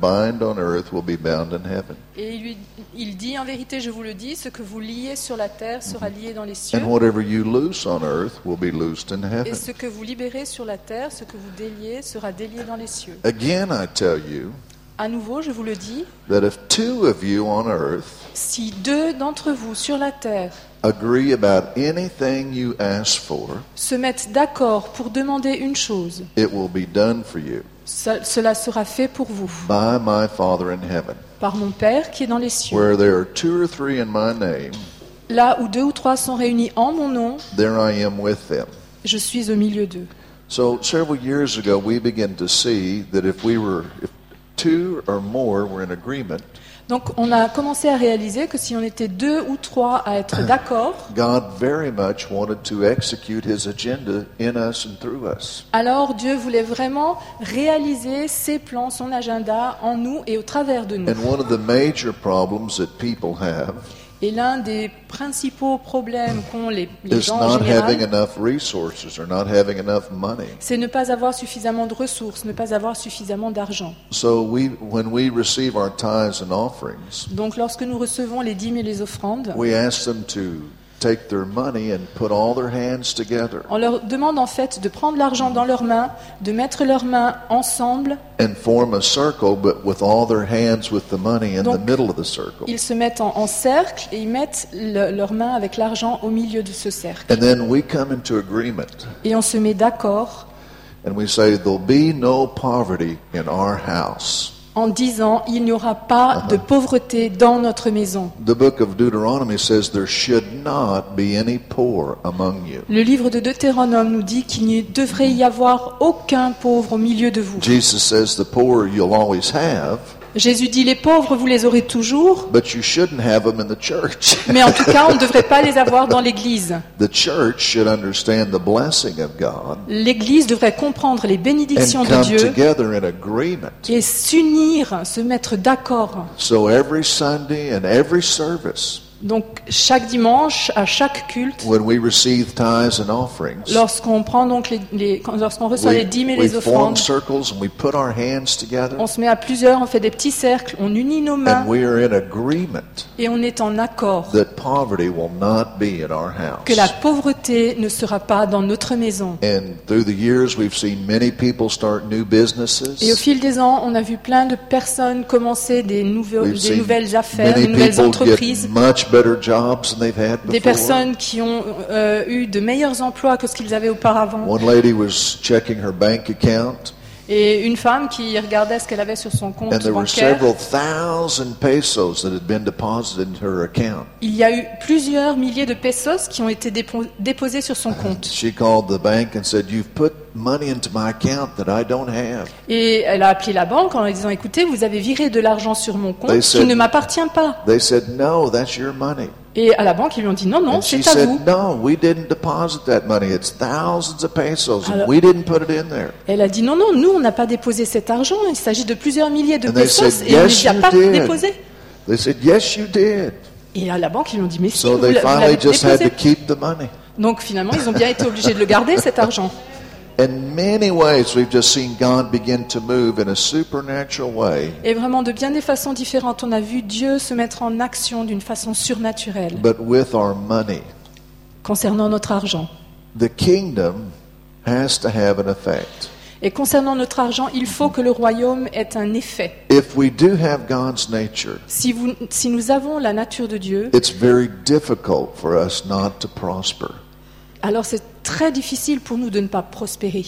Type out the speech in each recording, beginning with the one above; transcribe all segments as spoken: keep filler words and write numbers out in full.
bind on earth will be bound in heaven. Et il, lui, il dit, en vérité, je vous le dis, ce que vous liez sur la terre sera lié dans les cieux. And whatever you loose on earth will be loosed in Et heaven. ce que vous libérez sur la terre, ce que vous déliez, sera délié dans les cieux. Again, I tell you À nouveau, je vous le dis, that if two of you on earth si deux d'entre vous sur la terre agree about anything you ask for, se mettent d'accord pour demander une chose, it will be done for you ce- cela sera fait pour vous, by my Father in heaven. par mon Père qui est dans les cieux. Where there are two or three in my name, Là où deux ou trois sont réunis en mon nom, there I am with them. je suis au milieu d'eux. So several years ago, we began to see that if we were, if two or more were in agreement, Donc on a commencé à réaliser que si on était deux ou trois à être d'accord, God very much wanted to execute His agenda in us and through us. alors Dieu voulait vraiment réaliser ses plans, son agenda en nous et au travers de nous. And one of the major problems that people have Et l'un des principaux problèmes qu'ont les, les is gens en not having général, enough resources or not having enough money. c'est ne pas avoir suffisamment de ressources, ne pas avoir suffisamment d'argent. So we, when we receive our tithes and offerings, Donc lorsque nous recevons les dîmes et les offrandes, we ask them to take their money and put all their hands together on leur demande en fait de prendre l'argent dans leurs mains, de mettre leurs mains ensemble. and form a circle, but with all their hands with the money in Donc, the middle of the circle. Ils se mettent en, en cercle et ils mettent le- leurs mains avec l'argent au milieu de ce cercle. And then we come into agreement Et on se met d'accord and we say, there'll be no poverty in our house. en disant il n'y aura pas de pauvreté dans notre maison. The book of Deuteronomy says there should not be any poor among you. Le livre de Deutéronome nous dit qu'il ne devrait y avoir aucun pauvre au milieu de vous. Jesus says the poor you'll always have, Jésus dit les pauvres vous les aurez toujours, but you shouldn't have them in the church. mais en tout cas on ne devrait pas les avoir dans l'église. The church should understand the blessing of God L'église devrait comprendre les bénédictions and de come Dieu together in agreement. et s'unir, se mettre d'accord. So every Sunday and every service, Donc chaque dimanche, à chaque culte, when we receive tithes and offerings, lorsqu'on prend donc les, les- quand- lorsqu'on reçoit we, les dîmes et we les form offrandes, circles and we put our hands together on se met à plusieurs, on fait des petits cercles, on unit nos and mains we are in agreement et on est en accord that poverty will not be in our que la house. pauvreté ne sera pas dans notre maison. And through the years, we've seen many people start new Et au businesses. fil des ans, on a vu plein de personnes commencer des, nouveaux- We've des seen nouvelles affaires, many des nouvelles people get entreprises, much better jobs than they've had des before. personnes qui ont euh, eu de meilleurs emplois que ce qu'ils avaient auparavant. One lady was checking her bank account, Et une femme qui regardait ce qu'elle avait sur son compte and there were bancaire. several thousand pesos that had been deposited into her account. Il y a eu plusieurs milliers de pesos qui ont été dépo- déposés sur son compte. She called the bank and said, "You've put money into my account that I don't have." Et elle a appelé la banque en lui disant, écoutez, vous avez viré de l'argent sur mon compte They qui said- ne m'appartient pas. They said, "No, that's your money." Et à la banque, ils lui ont dit, non, non, And she c'est à said, vous. "No, we didn't deposit that money. It's thousands of pesos, and Alors- we didn't put it in there." Elle a dit, non, non, nous, on n'a pas déposé cet argent. Il s'agit de plusieurs milliers de And they pesos said, et on ne yes, les a you pas did. déposés. They said, "Yes, you did." Et à la banque, ils lui ont dit, mais si, So vous they l'a- vous finally l'avez just had to déposé. keep the money. Donc finalement, ils ont bien été obligés de le garder, cet argent. In many ways, we've just seen God begin to move in a supernatural way, Et vraiment, de bien des façons différentes, on a vu Dieu se mettre en action d'une façon surnaturelle but with our money. concernant notre argent. The kingdom has to have an effect. Et concernant notre argent, il faut que le royaume ait un effet. If we do have God's nature, Si, vous, si nous avons la nature de Dieu, it's very difficult for us not to prosper. alors c'est très difficile pour nous de ne pas prospérer.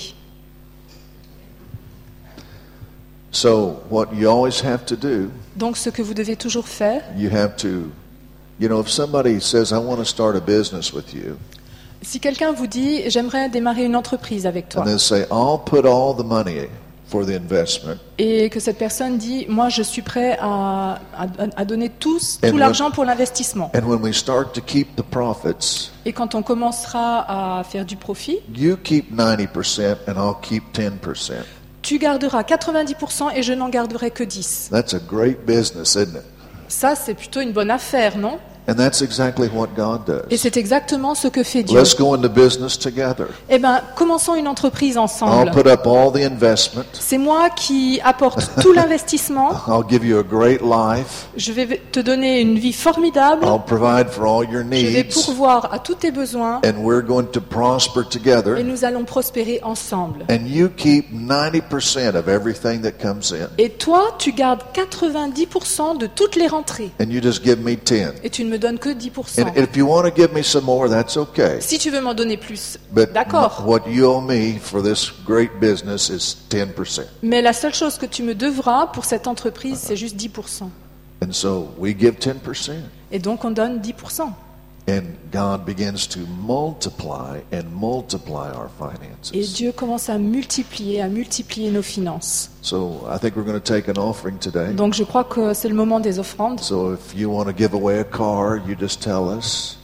So, what you always have to do, Donc ce que vous devez toujours faire, you have to, you know, if somebody says, "I want to start a business with you," si quelqu'un vous dit « j'aimerais démarrer une entreprise avec toi and they say, "I'll put all the money for the investment," » et que cette personne dit « moi je suis prêt à, à, à donner tout, And tout when- l'argent pour l'investissement and when we start to keep the profits, » et quand on commencera à faire du profit, you keep ninety percent and I'll keep ten percent. tu garderas quatre-vingt-dix pour cent et je n'en garderai que dix. That's a great business, isn't it? Ça c'est plutôt une bonne affaire, non ? And that's exactly what God does. Et c'est exactement ce que fait Dieu. Let's go into business together. Eh bien, commençons une entreprise I'll ensemble. put up all the investment. C'est moi qui apporte tout l'investissement. I'll give you a great life. Je vais te donner une vie formidable. I'll provide for all your Je vais needs. pourvoir à tous tes besoins. And we're going to prosper together. Et nous allons prospérer ensemble. And you keep ninety percent of everything that comes in. Et toi, tu gardes quatre-vingt-dix pour cent de toutes les rentrées. And you just give me ten. Et tu ne me donnes que dix pour cent. And if you want to give me some more, that's okay. Si tu veux m'en donner plus, But d'accord. what you owe me for this great business is ten percent. Mais la seule chose que tu me devras pour cette entreprise, c'est juste dix pour cent. And so we give ten percent. Et donc on donne dix pour cent. And God begins to multiply and multiply our finances. Et Dieu commence à multiplier, à multiplier nos finances. So I think we're going to take an offering today. Donc je crois que c'est le moment des offrandes. So if you want to give away a car, you just tell us.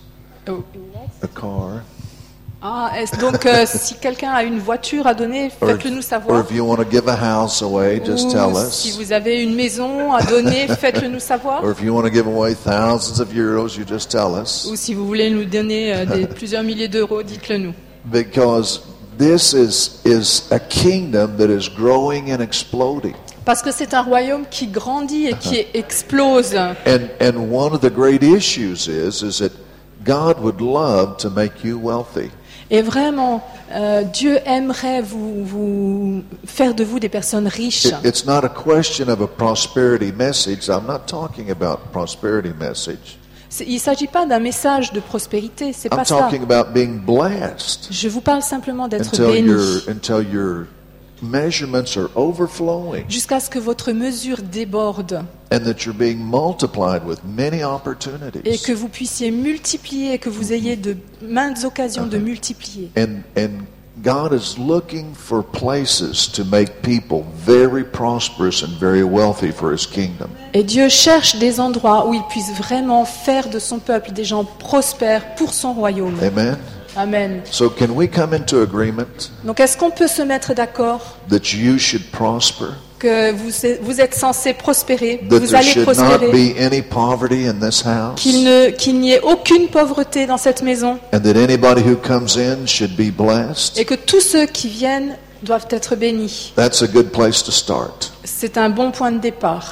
A car. Ah, est-ce- donc euh, si quelqu'un a une voiture à donner, Or, faites-le nous or savoir. if you want to give a house away, just tell Ou us. si vous avez une maison à donner, faites-le nous savoir. Or if you want to give away thousands of euros, you just tell us. Ou si vous voulez nous donner euh, des, plusieurs milliers d'euros, dites-le nous. Because this is, is a kingdom that is growing and exploding. Parce que c'est un royaume qui grandit et qui explose. And, and one of the great issues is, is that God would love to make you wealthy. Et vraiment, euh, Dieu aimerait vous, vous faire de vous des personnes riches. It, it's not a question of a prosperity message. I'm not talking about prosperity message. C'est- Il ne s'agit pas d'un message de prospérité, c'est I'm pas ça. talking about being blessed Je vous parle simplement d'être until béni. your until your measurements are overflowing Jusqu'à ce que votre mesure déborde and that you're being multiplied with many et opportunities. que vous puissiez multiplier, que vous ayez de maintes occasions de multiplier. And and God is looking for places to make people very prosperous and very wealthy for His kingdom. Et Dieu cherche des endroits où il puisse vraiment faire de son peuple des gens prospères pour son royaume. Amen. Amen. So can we come into agreement Donc est-ce qu'on peut se mettre d'accord that you should prosper? que vous, vous êtes censés prospérer, That vous there allez should not prospérer, be any poverty in this house? qu'il ne- qu'il n'y ait aucune pauvreté dans cette maison And that anybody who comes in should be blessed? et que tous ceux qui viennent doivent être bénis. That's a good place to start. C'est un bon point de départ.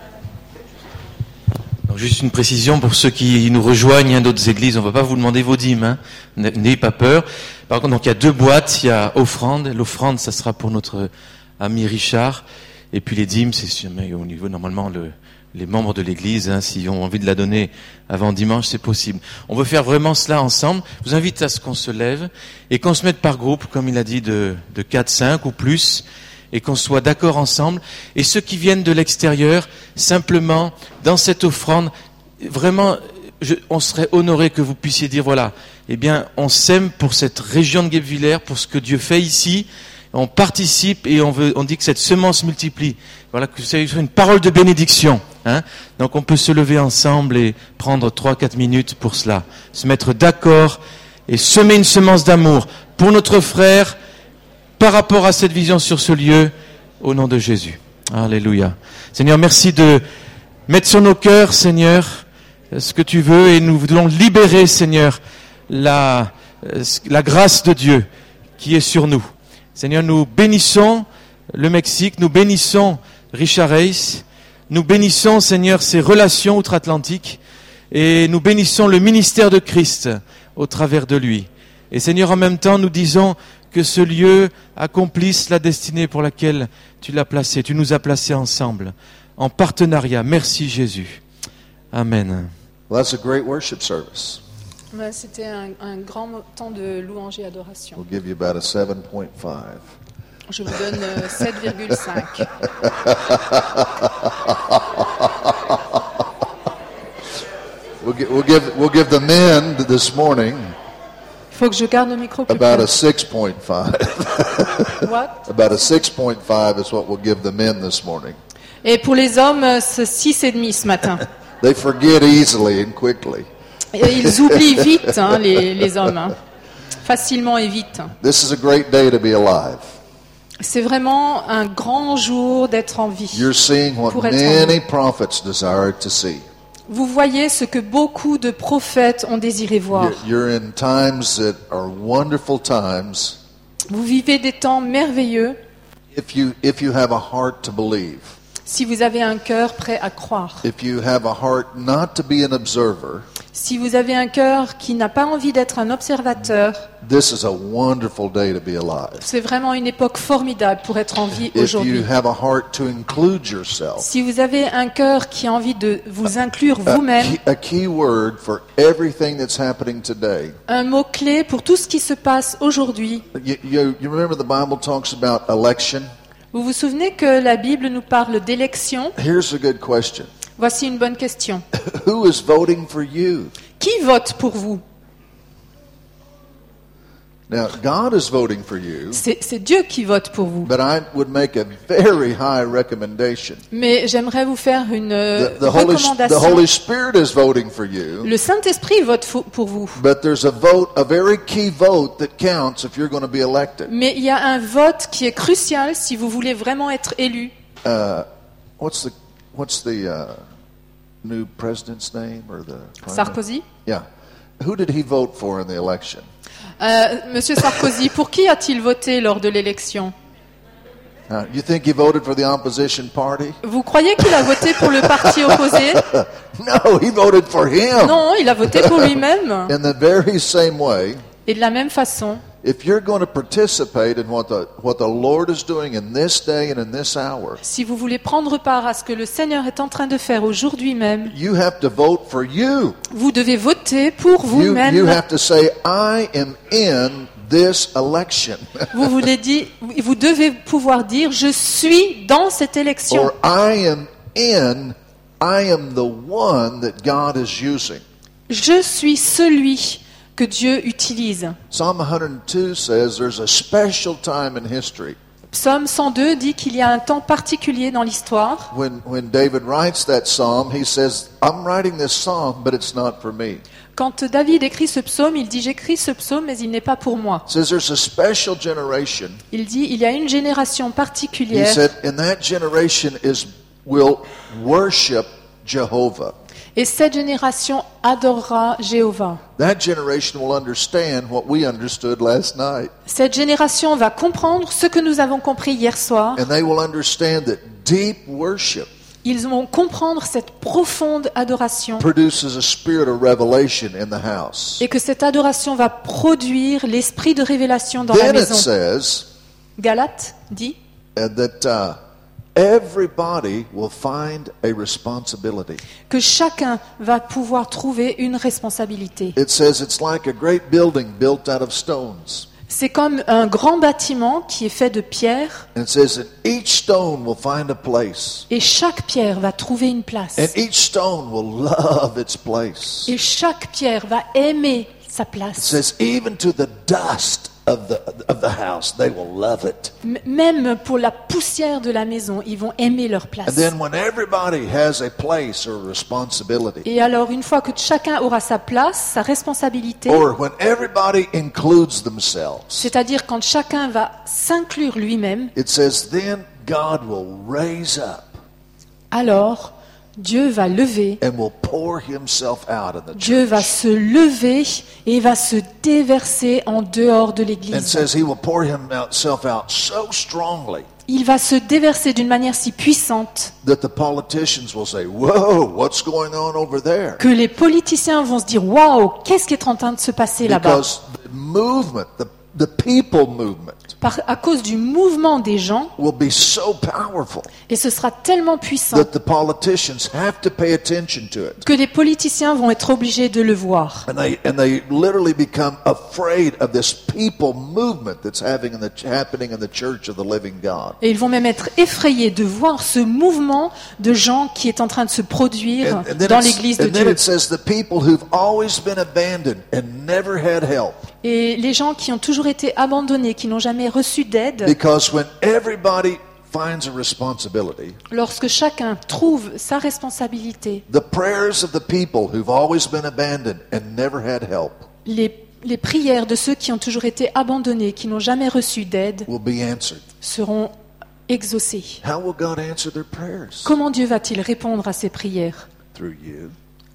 Donc, juste une précision pour ceux qui nous rejoignent hein, d'autres églises, on ne va pas vous demander vos dîmes, hein. N'ayez pas peur. Par contre, donc il y a deux boîtes, il y a offrande, l'offrande ça sera pour notre ami Richard, et puis les dîmes c'est jamais au niveau normalement le, les membres de l'église, hein, s'ils ont envie de la donner avant dimanche, c'est possible. On veut faire vraiment cela ensemble. Je vous invite à ce qu'on se lève et qu'on se mette par groupe, comme il a dit, de, de quatre, cinq ou plus, et qu'on soit d'accord ensemble. Et ceux qui viennent de l'extérieur, simplement, dans cette offrande, vraiment, je, on serait honoré que vous puissiez dire, voilà, eh bien, on s'aime pour cette région de Guebwiller, pour ce que Dieu fait ici, on participe et on veut, on dit que cette semence multiplie. Voilà, que c'est une parole de bénédiction, hein. Donc on peut se lever ensemble et prendre trois, quatre minutes pour cela. Se mettre d'accord et semer une semence d'amour pour notre frère, par rapport à cette vision sur ce lieu, au nom de Jésus. Alléluia. Seigneur, merci de mettre sur nos cœurs, Seigneur, ce que tu veux, et nous voulons libérer, Seigneur, la, la grâce de Dieu qui est sur nous. Seigneur, nous bénissons le Mexique, nous bénissons Richard Reis, nous bénissons, Seigneur, ces relations outre-Atlantique, et nous bénissons le ministère de Christ au travers de lui. Et Seigneur, en même temps, nous disons que ce lieu accomplisse la destinée pour laquelle tu l'as placé, tu nous as placés ensemble, en partenariat. Merci Jésus. Amen. Well, that's a great worship service. Ouais, C'était un, un grand temps de louange et adoration. We'll give you about a seven point five. Je vous donne euh, sept virgule cinq. We'll, gi- we'll give we'll give the men this morning Il faut que je garde le micro plus about a près. six point five. What? About a six point five is what we'll give the men this morning. Et pour les hommes, euh, c'est six et demi ce matin. They forget easily and quickly. Et ils oublient vite, hein, les, les hommes, hein. Facilement et vite. This is a great day to be alive. C'est vraiment un grand jour d'être en vie. You're seeing what Pour être many prophets desired to see. Vous voyez ce que beaucoup de prophètes ont désiré voir. You're, you're in times that are wonderful times Vous vivez des temps merveilleux if you if you have a heart to believe. si vous avez un cœur prêt à croire. If you have a heart not to be an observer, Si vous avez un cœur qui n'a pas envie d'être un observateur, this is a wonderful day to be alive. c'est vraiment une époque formidable pour être en vie If aujourd'hui. you have a heart to include yourself, Si vous avez un cœur qui a envie de vous inclure a vous-même, key, a key word for everything that's happening today. un mot-clé pour tout ce qui se passe aujourd'hui. You, you, you remember the Bible talks about election? Vous vous souvenez que la Bible nous parle d'élection? Here's a good question. Voici une bonne question. Who is voting for you? Qui vote pour vous? Now, God is voting for you, C'est, c'est Dieu qui vote pour vous. but I would make a very high recommendation. Mais j'aimerais vous faire une euh, The, the, Holy, the recommandation. Holy Spirit is voting for you, Le Saint-Esprit vote fo- pour vous. but there's a vote, a very key vote that counts if you're going to be elected. Mais il y a un vote qui est crucial si vous voulez vraiment être élu. Uh, what's the what's the uh, new president's name or the prime Sarkozy. Yeah, who did he vote for in the election? Euh, Monsieur Sarkozy, pour qui a-t-il voté lors de l'élection? Uh, you think he voted for the opposition party? Vous croyez qu'il a voté pour le parti opposé? No, he voted for him. Non, il a voté pour lui-même. In the very same way, Et de la même façon, if you're going to participate in what the what the Lord is doing in this day and in this hour, si vous voulez prendre part à ce que le Seigneur est en train de faire aujourd'hui même, you have to vote for you. vous devez voter pour You, you vous-même. have to say, I am in this election. Vous voulez dire, vous devez pouvoir dire, je suis dans cette élection. Or I am in, I am the one that God is using. Je suis celui que Dieu utilise. Psalm one oh two says there's a special time in history Psaume cent deux dit qu'il y a un temps particulier dans l'histoire. when when David writes that psalm, he says, I'm writing this psalm, but it's not for me. Quand David écrit ce psaume, il dit, j'écris ce psaume, mais il n'est pas pour moi. It says there's a special generation. Il dit, il y a une génération He particulière. said, and that generation is will worship Jehovah. Et cette génération adorera Jéhovah. That generation will understand what we understood last night. Cette génération va comprendre ce que nous avons compris hier soir. And they will understand that deep worship Ils vont comprendre cette profonde adoration produces a spirit of revelation in the house. et que cette adoration va produire l'esprit de révélation dans la Then it maison. says Galates dit uh, that uh, everybody will find a responsibility. que chacun va pouvoir trouver une responsabilité. It says it's like a great building built out of stones. C'est comme un grand bâtiment qui est fait de pierres And it says that each stone will find a place. et chaque pierre va trouver une place. And each stone will love its place. Et chaque pierre va aimer sa It place. says even to the dust of the of the house, they will love it. M- Même pour la poussière de la maison, ils vont aimer leur And place. then when everybody has a place or a responsibility, Et alors, une fois que chacun aura sa place, sa responsabilité, or when everybody includes themselves, c'est-à-dire quand chacun va s'inclure lui-même, it says then God will raise up alors Dieu va lever, and will pour himself out in the Dieu va church. se lever et va se déverser en dehors de And it l'Église. says he will pour himself out so strongly Il va se déverser d'une manière si puissante that the politicians will say, whoa, what's going on over there? que les politiciens vont se dire « Waouh, qu'est-ce qui est en train de se passer là-bas ?» Because the movement, the, the people movement, Par- À cause du mouvement des gens, will be so powerful et ce sera tellement puissant that the politicians have to pay attention to it. que les politiciens vont être obligés de le voir. And they and they literally become afraid of this people movement that's having in the, happening in the church of the living God. Et ils vont même être effrayés de voir ce mouvement de gens qui est en train de se produire And, and then, dans it's- l'Église de and then Dieu. it says the people who've always been abandoned and never had help. Et les gens qui ont toujours été abandonnés, qui n'ont jamais reçu d'aide, Because when everybody finds a responsibility, lorsque chacun trouve sa responsabilité, the prayers of the people who've always been abandoned and never had help les, les prières de ceux qui ont toujours été abandonnés, qui n'ont jamais reçu d'aide, will be answered. seront exaucées. How will God answer their prayers? Comment Dieu va-t-il répondre à ces prières? Through you.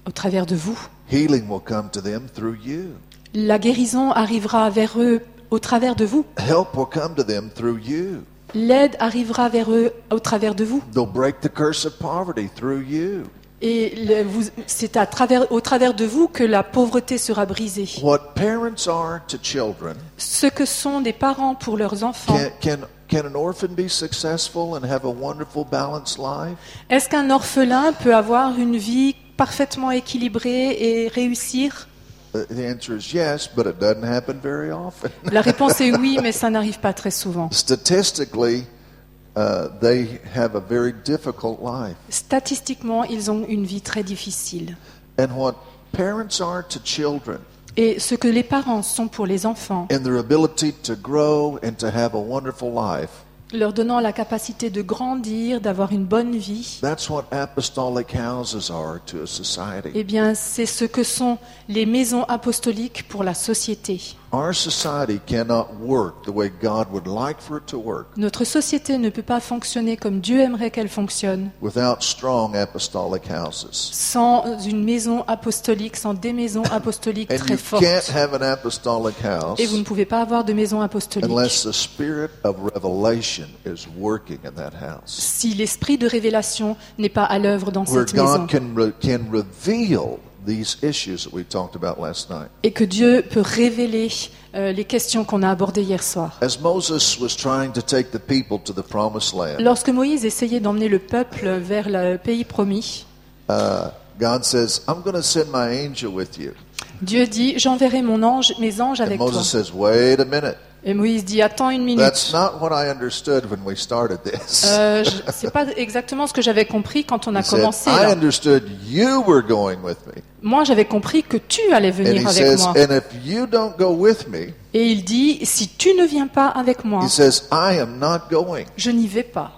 au travers de vous. Healing will come to them through you. La guérison arrivera vers eux au travers de vous. Help will come to them through you. L'aide arrivera vers eux au travers de vous. They'll break the curse of poverty through you. Et le- vous- c'est à travers, au travers de vous que la pauvreté sera brisée. What parents are to children, Ce que sont des parents pour leurs enfants. can, can, can an orphan be successful and have a wonderful, balanced life? Est-ce qu'un orphelin peut avoir une vie parfaitement équilibrée et réussir? Uh, The answer is yes, but it doesn't happen very often. La réponse est oui, mais ça n'arrive pas très souvent. Statistically, uh, they have a very difficult life. Statistiquement, ils ont une vie très difficile. And what parents are to children, Et ce que les parents sont pour les enfants, in their ability to grow and to have a wonderful life, leur donnant la capacité de grandir, d'avoir une bonne vie, that's what apostolic houses are to a society. eh bien, c'est ce que sont les maisons apostoliques pour la société. Our society cannot work the way God would like for it to work Notre société ne peut pas fonctionner comme Dieu aimerait qu'elle fonctionne without strong apostolic houses. sans une maison apostolique, sans des maisons apostoliques And très you fortes. can't have an apostolic house Et vous ne pouvez pas avoir de maison apostolique unless the spirit of revelation is working in that house. si l'esprit de révélation n'est pas à l'œuvre dans Where cette maison. God can, re- can reveal these issues that we talked about last night. Et que Dieu peut révéler euh, les questions qu'on a abordées hier soir. As Moses was trying to take the people to the promised land, Lorsque Moïse essayait d'emmener le peuple vers le pays promis, uh, God says, I'm going to send my angel with you. Dieu dit, j'enverrai mon ange, mes anges And avec toi. Moses says, wait a minute. Et Moïse dit, attends une minute. That's not what I understood when we started this. Euh, je- c'est pas exactement ce que j'avais compris quand on a He said, commencé. I là. understood you were going with me. Moi, j'avais compris que tu allais And venir he avec says, moi. and if you don't go with me, Et il dit, si tu ne viens pas avec moi, he says, I am not going. je n'y vais pas.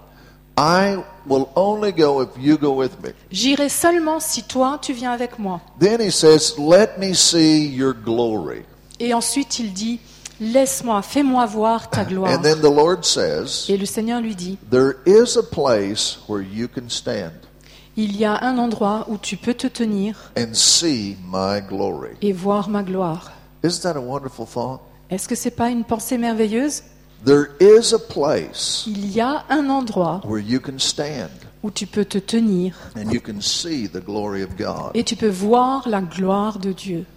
I will only go if you go with me. J'irai seulement si toi, tu viens avec moi. Then he says, let me see your glory. Et ensuite, il dit, laisse-moi, fais-moi voir ta gloire. And then the Lord says, Et le Seigneur lui dit, there is a place where you can stand il y a un endroit où tu peux te tenir and see my glory. et voir ma gloire. Isn't that a wonderful thought? Est-ce que c'est pas une pensée merveilleuse? There is a place Il y a un endroit where you can stand où tu peux te tenir and you can see the glory of God. et tu peux voir la gloire de Dieu.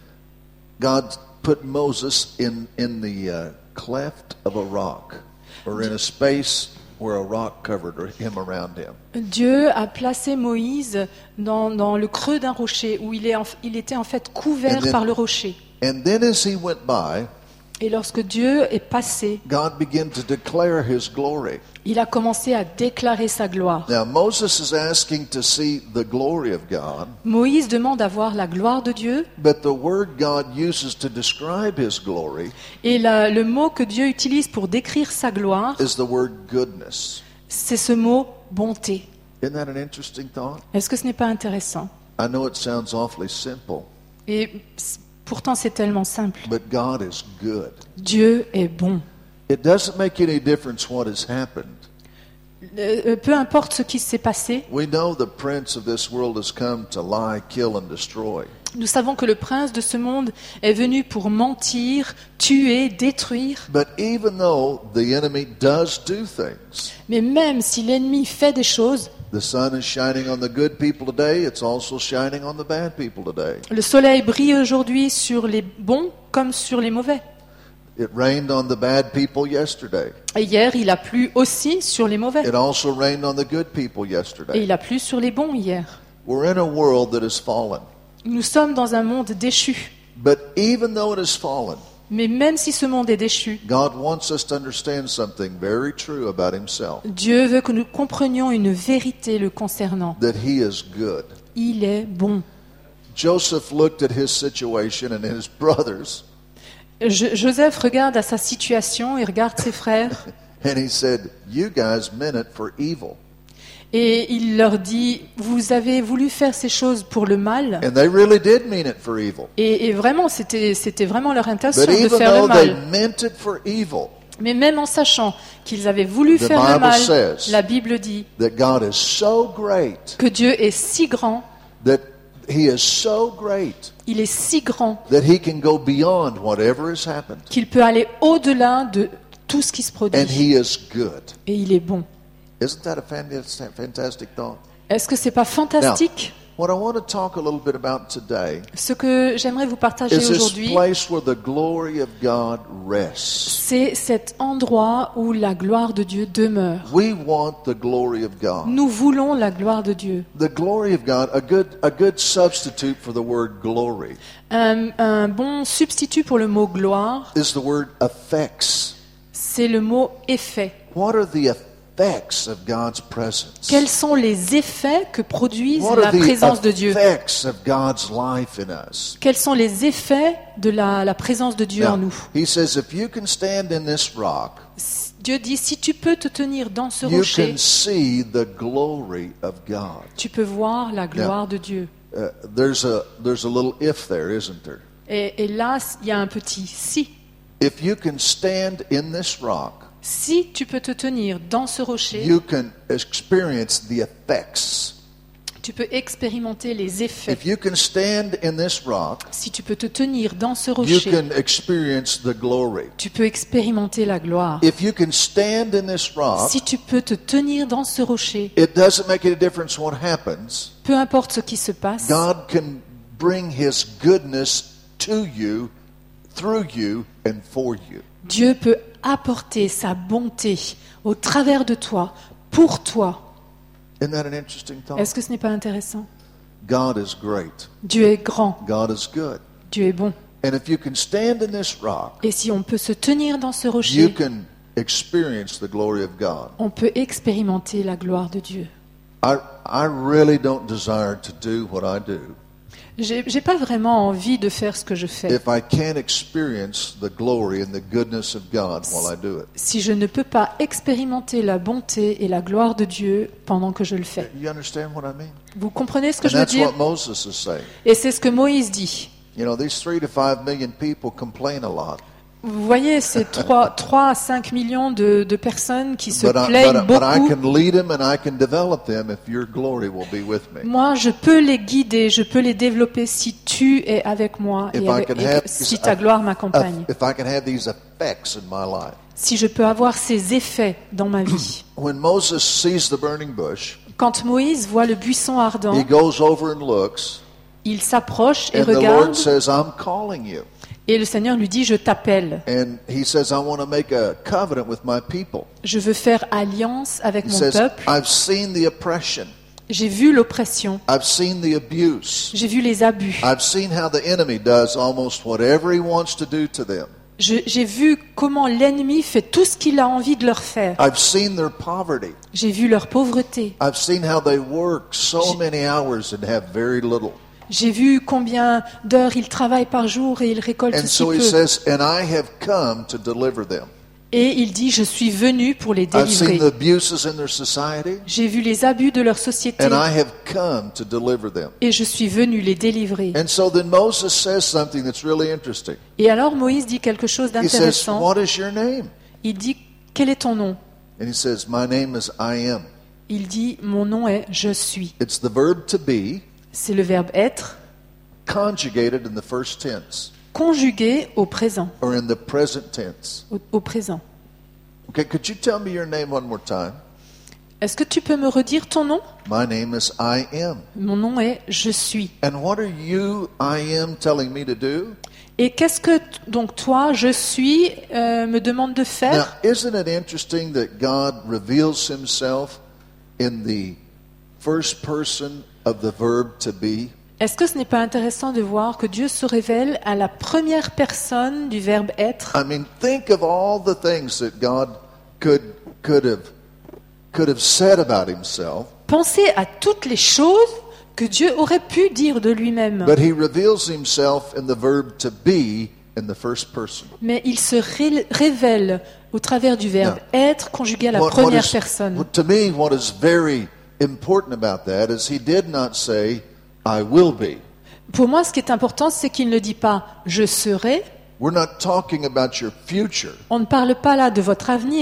God put Moses in, in the uh, cleft of a rock, or in a space where a rock covered him around him. Dieu a placé Moïse dans, dans le creux d'un rocher où il, est en- il était en fait couvert And then- par le rocher. And then as he went by, Et lorsque Dieu est passé, God began to declare his glory. il a commencé à déclarer sa gloire. Now Moses is asking to see the glory of God, Moïse demande à voir la gloire de Dieu, but the word God uses to describe his glory et la- le mot que Dieu utilise pour décrire sa gloire, is the word goodness. c'est ce mot bonté. Isn't that an interesting thought? Est-ce que ce n'est pas intéressant? I know it sounds awfully simple, Et c- pourtant c'est tellement simple. but God is good. Dieu est bon. It doesn't make any difference what has happened. Euh, peu importe ce qui s'est passé, We know the prince of this world has come to lie, kill, and destroy. nous savons que le prince de ce monde est venu pour mentir, tuer, détruire. But even though the enemy does do things, Mais même si l'ennemi fait des choses, the sun is shining on the good people today, it's also shining on the bad people today. le soleil brille aujourd'hui sur les bons comme sur les mauvais. It rained on the bad people yesterday. Et hier, il a plu aussi sur les mauvais. It also rained on the good people Et yesterday. il a plu sur les bons hier. We're in a world that has fallen. Nous sommes dans un monde déchu. But even though it has fallen, Mais même si ce monde est déchu, God wants us to understand something very true about himself, Dieu veut que nous comprenions une vérité le concernant. that he is good. Il est bon. Joseph looked at his situation and his brothers, Je- Joseph regarde à sa situation et regarde ses frères and he said, you guys meant it for evil. et il leur dit, vous avez voulu faire ces choses pour le mal. And they really did mean it for evil. Et, et vraiment, c'était c'était vraiment leur intention But de even faire le though they mal. meant it for evil, Mais même en sachant qu'ils avaient voulu The faire le Bible mal, says- la Bible dit that God is so great que Dieu est si grand that He is so great Il est si grand that he can go beyond whatever has happened. qu'il peut aller au-delà de tout ce qui se And produit. he is good. Et il est bon. Isn't that a fantastic, fantastic thought? Est-ce que c'est pas fantastique? What I want to talk a little bit about today Ce que j'aimerais vous partager is this aujourd'hui, place where the glory of God rests. c'est cet endroit où la gloire de Dieu demeure. We want the glory of God. Nous voulons la gloire de Dieu. The glory of God, a good a good substitute for the word glory Un, un bon substitut pour le mot gloire, is the word effects. c'est le mot effet. What are the effects of God's presence? Quels sont les effets que produisent What la are the présence de Dieu? effects of God's life in us? Quels sont les effets de la, la présence de Dieu en Now, nous? he says, if you can stand in this rock, Dieu dit, si tu peux te tenir dans ce you rocher, can see the glory of God. tu peux voir la gloire de Dieu. Uh, there's a there's a little if there, isn't there? Et, et là, il y a un petit si. If you can stand in this rock, Si tu peux te tenir dans ce rocher, you can experience the effects. tu peux expérimenter les effets. If you can stand in this rock, Si tu peux te tenir dans ce you rocher, can experience the glory. tu peux expérimenter la gloire. If you can stand in this rock, Si tu peux te tenir dans ce rocher, it doesn't make any difference what happens. peu importe ce qui se passe, God can bring His goodness to you, through you, and for you. Dieu peut apporter sa bonté au travers de toi, pour toi. Isn't that an interesting thought? Est-ce que ce n'est pas intéressant? God is great. Dieu est grand, God is good. Dieu est bon. And if you can stand in this rock, Et si on peut se tenir dans ce you rocher, can experience the glory of God. on peut expérimenter la gloire de Dieu. I, I really don't desire to do what I do J'ai j'ai pas vraiment envie de faire ce que je fais if I can't experience the glory and the goodness of God while I do it. si je ne peux pas expérimenter la bonté et la gloire de Dieu pendant que je le fais. You understand what I mean? Vous comprenez ce que And je veux that's dire? what Moses is saying. Et c'est ce que Moïse dit. You know, these three to five million people complain a lot. Vous voyez ces trois à cinq millions de, de personnes qui se But I, plaignent but, but I beaucoup. can lead them and I can develop them if your glory will be with me. Moi, je peux les guider, je peux les développer si tu es avec moi If et, I avec- can et have que- these si ta gloire m'accompagne. eff- if I can have these effects in my life. Si je peux avoir ces effets dans ma vie. When Moses sees the burning bush, Quand Moïse voit le buisson ardent, he goes over and looks, il s'approche et and the Lord regarde, says, "I'm calling you." et le Seigneur lui dit, je t'appelle. And he says, "I want to make a covenant with my people." Je veux faire alliance avec He mon says, peuple. "I've seen the oppression. J'ai vu l'oppression, I've seen the abuse. j'ai vu les abus, I've seen how the enemy does almost whatever he wants to do to them. Je- j'ai vu comment l'ennemi fait tout ce qu'il a envie de leur faire. I've seen their poverty. J'ai vu leur pauvreté. I've seen how they work so J'ai- many hours and have very little." J'ai vu combien d'heures ils travaillent par jour et ils récoltent And si so he peu. says, "And I have come to deliver them." Et il dit, je suis venu pour les I've seen the délivrer. abuses in their society, J'ai vu les abus de leur société and I have come to deliver them. et je suis venu les délivrer. And so then Moses says something that's really interesting. Et alors Moïse dit quelque chose He says, d'intéressant. "What is your name?" Il dit, quel est ton nom? And he says, "My name is I am." Il dit, mon nom est je suis. It's the verb to be C'est le verbe être conjugated in the first tense conjugué au présent. or in the present tense. Au, au présent. Okay, could you tell me your name one more time? Est-ce que tu peux me redire ton nom? My name is I am. Mon nom est je suis. And what are you, I am, telling me to do? Et qu'est-ce que t- donc toi, je suis, euh, me demande de Now, faire? isn't it interesting that God reveals himself in the first person of the verb to be? Est-ce que ce n'est pas intéressant de voir que Dieu se révèle à la première personne du verbe être? I mean, think of all the things that God could could have could have said about himself, Pensez à toutes les choses que Dieu aurait pu dire de lui-même. but he reveals himself in the verb to be in the first person. Mais il se ré- révèle au travers du verbe être conjugué à la What- what première is- personne. what- to me, what is very important about that is he did not say, "I will be." Pour moi, ce qui est important, c'est qu'il ne dit pas « je serai We're not talking about your future. ». On ne parle pas là de votre avenir.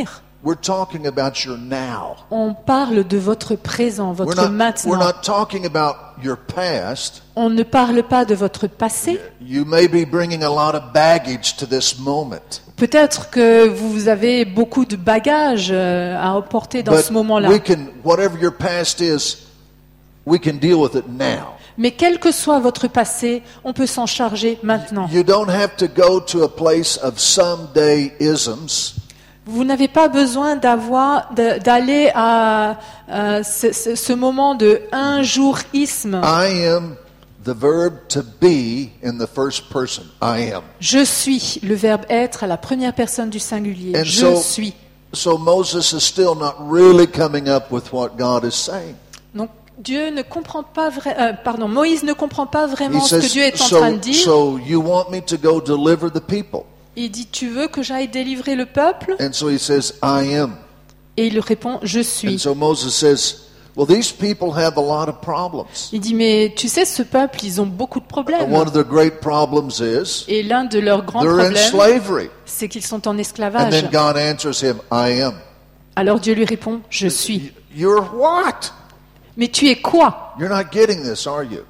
we're talking about your now. On parle de votre présent, We're votre not, we're maintenant. not talking about your past. On ne parle pas de votre passé. You may be bringing a lot of baggage to this moment. Peut-être que vous avez beaucoup de bagages euh, à emporter dans But ce moment-là. we can, whatever your past is, we can deal with it now. Mais quel que soit votre passé, on peut s'en charger maintenant. You don't have to go to a place of someday isms. Vous n'avez pas besoin d'avoir de- d'aller à, à ce, ce- ce moment de un jourisme. I am the verb to be in the first person. I am. Je suis, le verbe être à la première personne du singulier. And Je so- suis. So Moses is still not really coming up with what God is saying. Donc Dieu ne comprend pas vrai, euh, pardon, Moïse ne comprend pas He vraiment ce que says, Dieu est en train de so, dire. so you want me to go deliver the people? Il dit, tu veux que j'aille délivrer le peuple? And so he says, I am. Et il répond, je And suis. so Moses says, well, these people have a lot of problems. Il dit, mais tu sais, ce peuple, ils ont beaucoup de And problèmes. one of the great problems is Et l'un de leurs grands they're in problèmes, slavery. c'est qu'ils sont en And esclavage. then God answers him, I am. Alors Dieu lui répond, je suis. Y- You're what? Mais tu es quoi? You're not getting this, are you?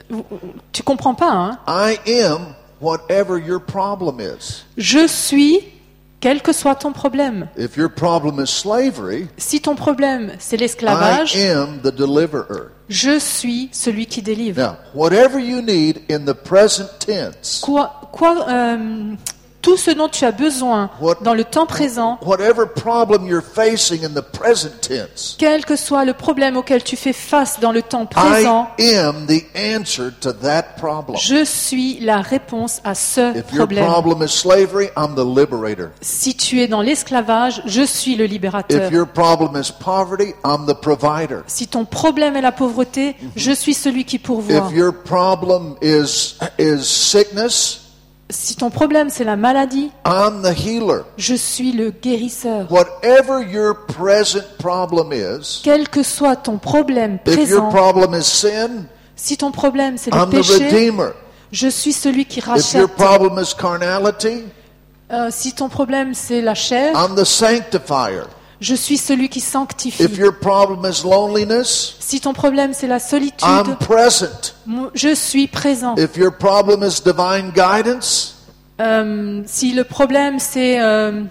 Tu comprends pas, hein? I am whatever your problem is. Je suis, quel que soit ton problème. If your problem is slavery, Si ton problème, c'est I l'esclavage, am the deliverer. je suis celui qui délivre. Now, whatever you need in the present tense, Quoi, quoi, euh, tout ce dont tu as besoin What- dans le temps présent, whatever problem you're facing in the present tense, quel que soit le problème auquel tu fais face dans le temps I présent, am the answer to that problem. je suis la réponse à ce If your problème. problem is slavery, I'm the liberator. Si tu es dans l'esclavage, je suis le libérateur. If your problem is poverty, I'm the provider. Si ton problème est la pauvreté, je suis celui qui pourvoit. If your problem is is sickness, Si ton problème c'est la maladie, I'm the healer. je suis le guérisseur. Whatever your present problem is, Quel que soit ton problème if your présent, problem is sin, si ton problème c'est le I'm the péché, redeemer. je suis celui qui If your rachète. problem is carnality, Euh, si ton problème c'est la chair, I'm the sanctifier. je suis celui qui sanctifie. If your problem is loneliness, Si ton problème c'est la solitude, I'm present. mo- je suis présent. If your problem is divine guidance, Euh, si le problème c'est euh,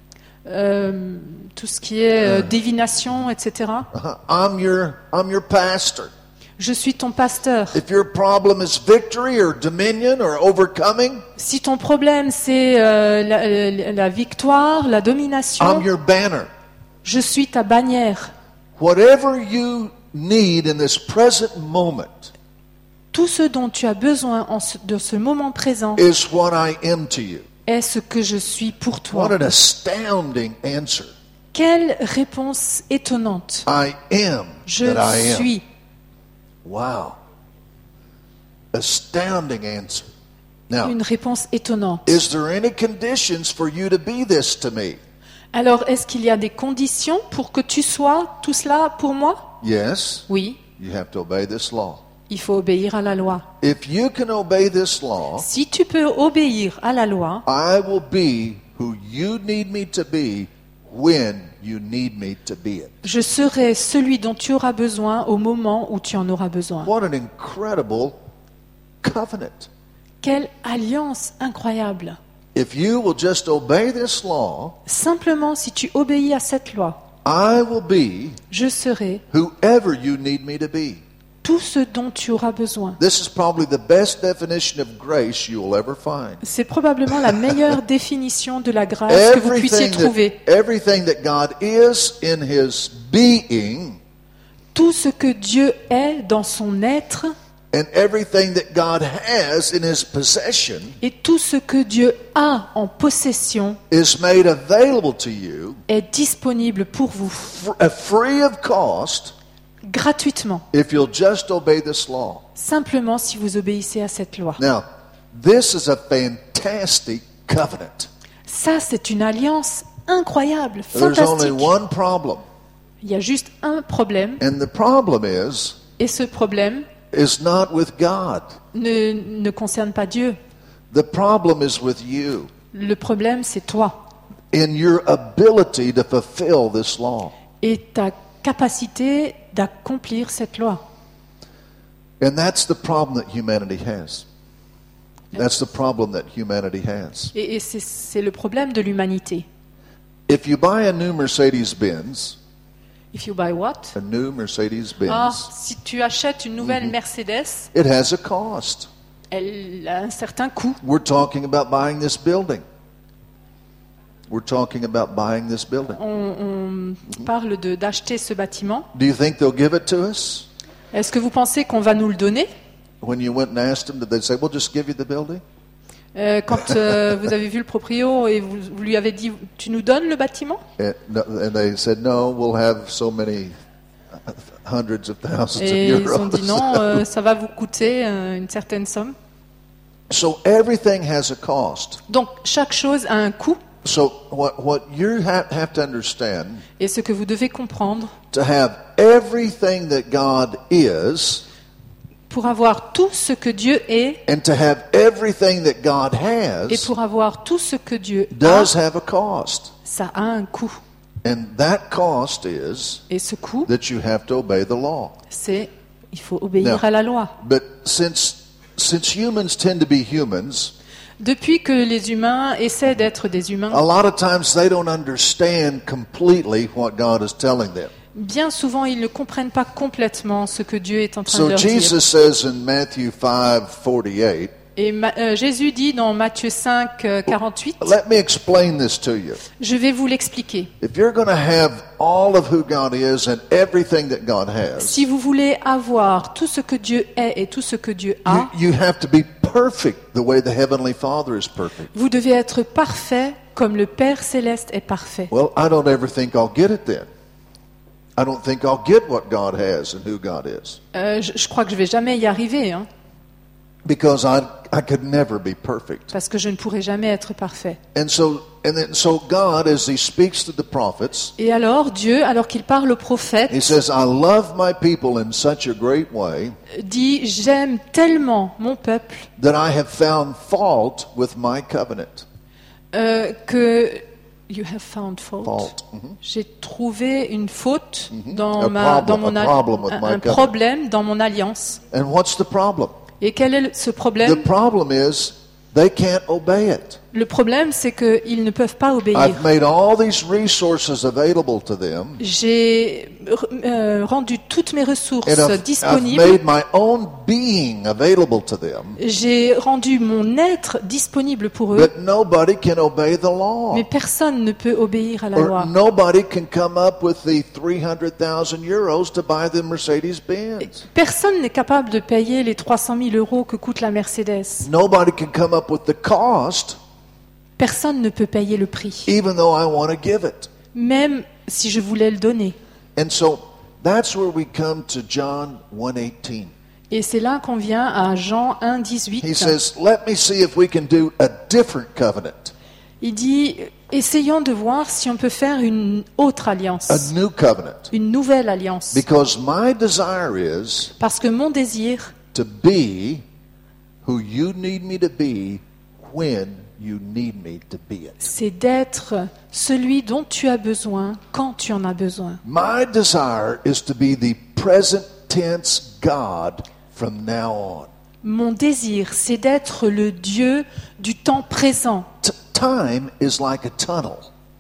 euh, tout ce qui est euh, divination, et cetera, I'm your I'm your pastor. je suis ton pasteur. If your problem is victory or dominion or overcoming, Si ton problème c'est euh, la, la- la victoire, la domination, I'm your banner. je suis ta bannière. Whatever you need in this present moment Tout ce dont tu as besoin en ce- de ce moment présent is what I am to you. est ce que je suis pour toi. What an astounding answer. Quelle réponse étonnante. I am Je that I am. suis. Wow. Astounding answer. Now, Une réponse étonnante. is there any conditions for you to be this to me? Alors, est-ce qu'il y a des conditions pour que tu sois tout cela pour moi? Yes. Oui, You have to obey this law. il faut obéir à la loi. If you can obey this law, Si tu peux obéir à la loi, I will be who you need me to be when you need me to be it. je serai celui dont tu auras besoin au moment où tu en auras besoin. What an incredible covenant. Quelle alliance incroyable. If you will just obey this law, Simplement, si tu obéis à cette loi, I will be je serai whoever you need me to be. tout ce dont tu auras besoin. This is probably the best definition of grace you will ever find. C'est probablement la meilleure définition de la grâce que vous puissiez Everything trouver. that, everything that God is in His being Tout ce que Dieu est dans son être and everything that God has in His possession et tout ce que Dieu a en possession is made available to you est disponible pour vous fr- uh, free of cost gratuitement, if you'll just obey this law. simplement si vous obéissez à cette loi. Now, this is a fantastic covenant. Ça, c'est une alliance incroyable, There's only fantastique. one problem, Il y a juste un problème, and the problem is et ce problème is not with God. ne, ne concerne pas Dieu. The problem is with you. Le problème, c'est toi. in your ability to fulfill this law. et ta capacité d'accomplir cette loi. And that's the problem that humanity has. That's the problem that humanity has. Et, et c'est, c'est le problème de l'humanité. If you buy a new Mercedes-Benz, If you buy what? a new Mercedes-Benz, Ah, si tu achètes une nouvelle Mercedes, it has a cost. elle a un certain coût. We're talking about buying this building. We're talking about buying this building. On, on parle de, d'acheter ce bâtiment. Do you think they'll give it to us? Est-ce que vous pensez qu'on va nous le donner? When you went and asked them, did they say, we'll just give you the building? Euh, quand euh, vous avez vu le proprio et vous, vous lui avez dit, tu nous donnes le bâtiment? And, no, and they said, no, we'll have so many hundreds of thousands Et of ils ont euros. dit non, euh, ça va vous coûter euh, une certaine somme. So everything has a cost. Donc chaque chose a un coût. So what, what you ha- have to understand, Et ce que vous devez comprendre, to have everything that God is, pour avoir tout ce que Dieu est and to have everything that God et has, pour avoir tout ce que Dieu a, does have a cost. ça a un coût. And that cost is Et ce coût, that you have to obey the law. c'est il faut obéir Now, à la loi. But since since humans tend to be humans, Depuis que les humains essaient d'être des humains, a lot of times they don't understand completely what God is telling them. bien souvent ils ne comprennent pas complètement ce que Dieu est en train de So leur Jesus dire. says in Matthew five forty-eight, Et Ma- euh, Jésus dit dans Matthieu cinq, euh, quarante-huit, let me explain this to you. je vais vous l'expliquer. If you're going to have all of who God is and everything that God has, Si vous voulez avoir tout ce que Dieu est et tout ce que Dieu a, you, you have to be perfect the way the Heavenly Father is perfect. vous devez être parfait comme le Père céleste est parfait. Well, I don't ever think I'll get it then. I don't think I'll get what God has and who God is. Euh, je, je crois que je vais jamais y arriver, hein, Because I, I could never be perfect. parce que je ne pourrai jamais être parfait. And so, and then, so God, as He speaks to the prophets, Et alors Dieu, alors qu'il parle aux prophètes, He says, I love my people in such a great way dit, j'aime tellement mon peuple that I have found fault with my covenant. euh, que you have found fault. Fault. Mhm. J'ai trouvé une faute dans, A ma, problem, dans mon a al- problem with un, my un covenant. problème dans mon alliance. And what's the problem? Et quel est le- ce The problème? problem is they can't obey it. Le problème, c'est qu'ils ne peuvent pas obéir. I've made all these resources available to them, J'ai euh, rendu toutes mes ressources and I've, I've disponibles. made my own being available to them, J'ai rendu mon être disponible pour eux. but nobody can obey the law. Mais personne ne peut obéir à la Or loi. nobody can come up with the three hundred thousand euros to buy the Mercedes-Benz. Personne n'est capable de payer les trois cent mille euros que coûte la Mercedes. Nobody can come up with the cost, Personne ne peut payer le prix, even though I want to give it. même si je voulais le donner. And so that's where we come to John one eighteen. Et c'est là qu'on vient à Jean un, dix-huit. He says, let me see if we can do a different covenant, Il dit, essayons de voir si on peut faire une autre alliance, a new covenant. une nouvelle alliance. Because my desire is Parce que mon désir, to be who you need me to be when you need me to be it. c'est d'être celui dont tu as besoin quand tu en as besoin. My desire is to be the present tense God from now on. Mon désir, c'est d'être le Dieu du temps présent. T- time is like a tunnel.